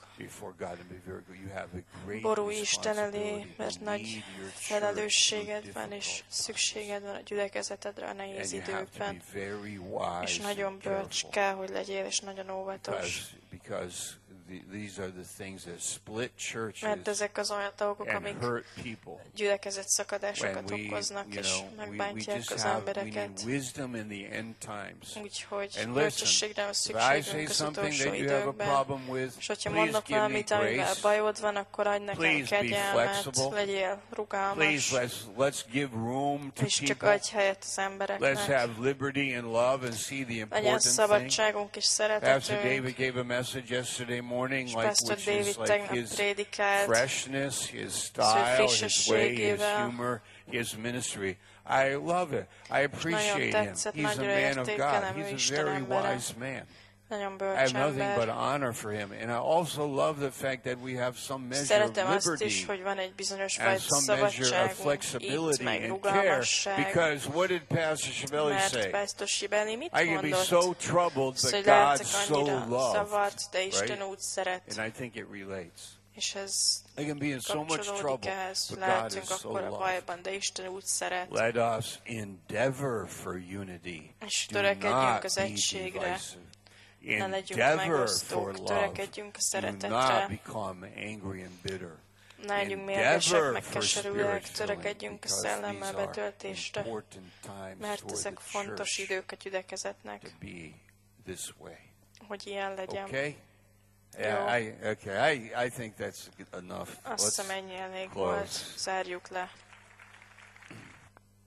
borulj Isten elé, mert nagy felelősséged van, és szükséged van a gyülekezetedre a nehéz időkben. És nagyon bölcs kell, hogy legyél, és nagyon óvatos. the, these are the things that split churches Mert ezek az olyan dolgok, and amik hurt people. gyülekezet szakadásokat When we, okoznak, you és know, we, we megbántják just az have, we embereket. need wisdom in the end times. Úgyhogy And listen, bölcsességre van if I szükségünk say az something utolsó that you have a időkben, problem with, és hogyha please mondok give me valamit, amivel grace. bajod van, akkor adj nekem Please be kegyelmet, flexible. legyél rugalmas, Please, let's, let's give room to és csak people. adj helyet az Let's embereknek. have liberty and love and see the Legyen important thing. szabadságunk és Pastor szeretetünk. David gave a message yesterday morning, És like Pastor which David is like tegnap his prédikált, freshness, his az ő style, his way, his frissességével. humor, his ministry. I love it. I appreciate him. tetszett, He's a nagyra man of God. értékelem, ő He's a Isten very embere. wise man. Nagyon I bölcs have nothing but ember. honor for him. And I also love the fact that we have some measure of Szeretem azt is, liberty hogy van egy bizonyos and fajta some measure of szabadságunk, itt flexibility meg and care. rugalmasság. Because what did Pastor Shabeli Mert say? Pastor Sibeli mit I can be mondott? so troubled, Szóval, but hogy God lehetek so annyira loved. zavart, de Isten Right? úgy szeret. And I think it relates. És ez I can be in so much kapcsolódik trouble, ehhez. but God Lehetünk is so akkor a loved. bajban, de Isten úgy szeret. Let us endeavor for unity. És Do törekedjünk not az be egységre. divisive. Ne legyünk Endeavor for megosztók, love. törekedjünk a Do szeretetre. not become angry and bitter. Ne legyünk mérgesek, meg keserűek, törekedjünk a szellemmel betöltésre, mert ezek fontos idők a gyülekezetnek, To be this way. hogy ilyen legyen. Okay? Yeah, I, okay, I, I think that's enough. Azt hiszem, Let's ennyi elég close. volt. Zárjuk le.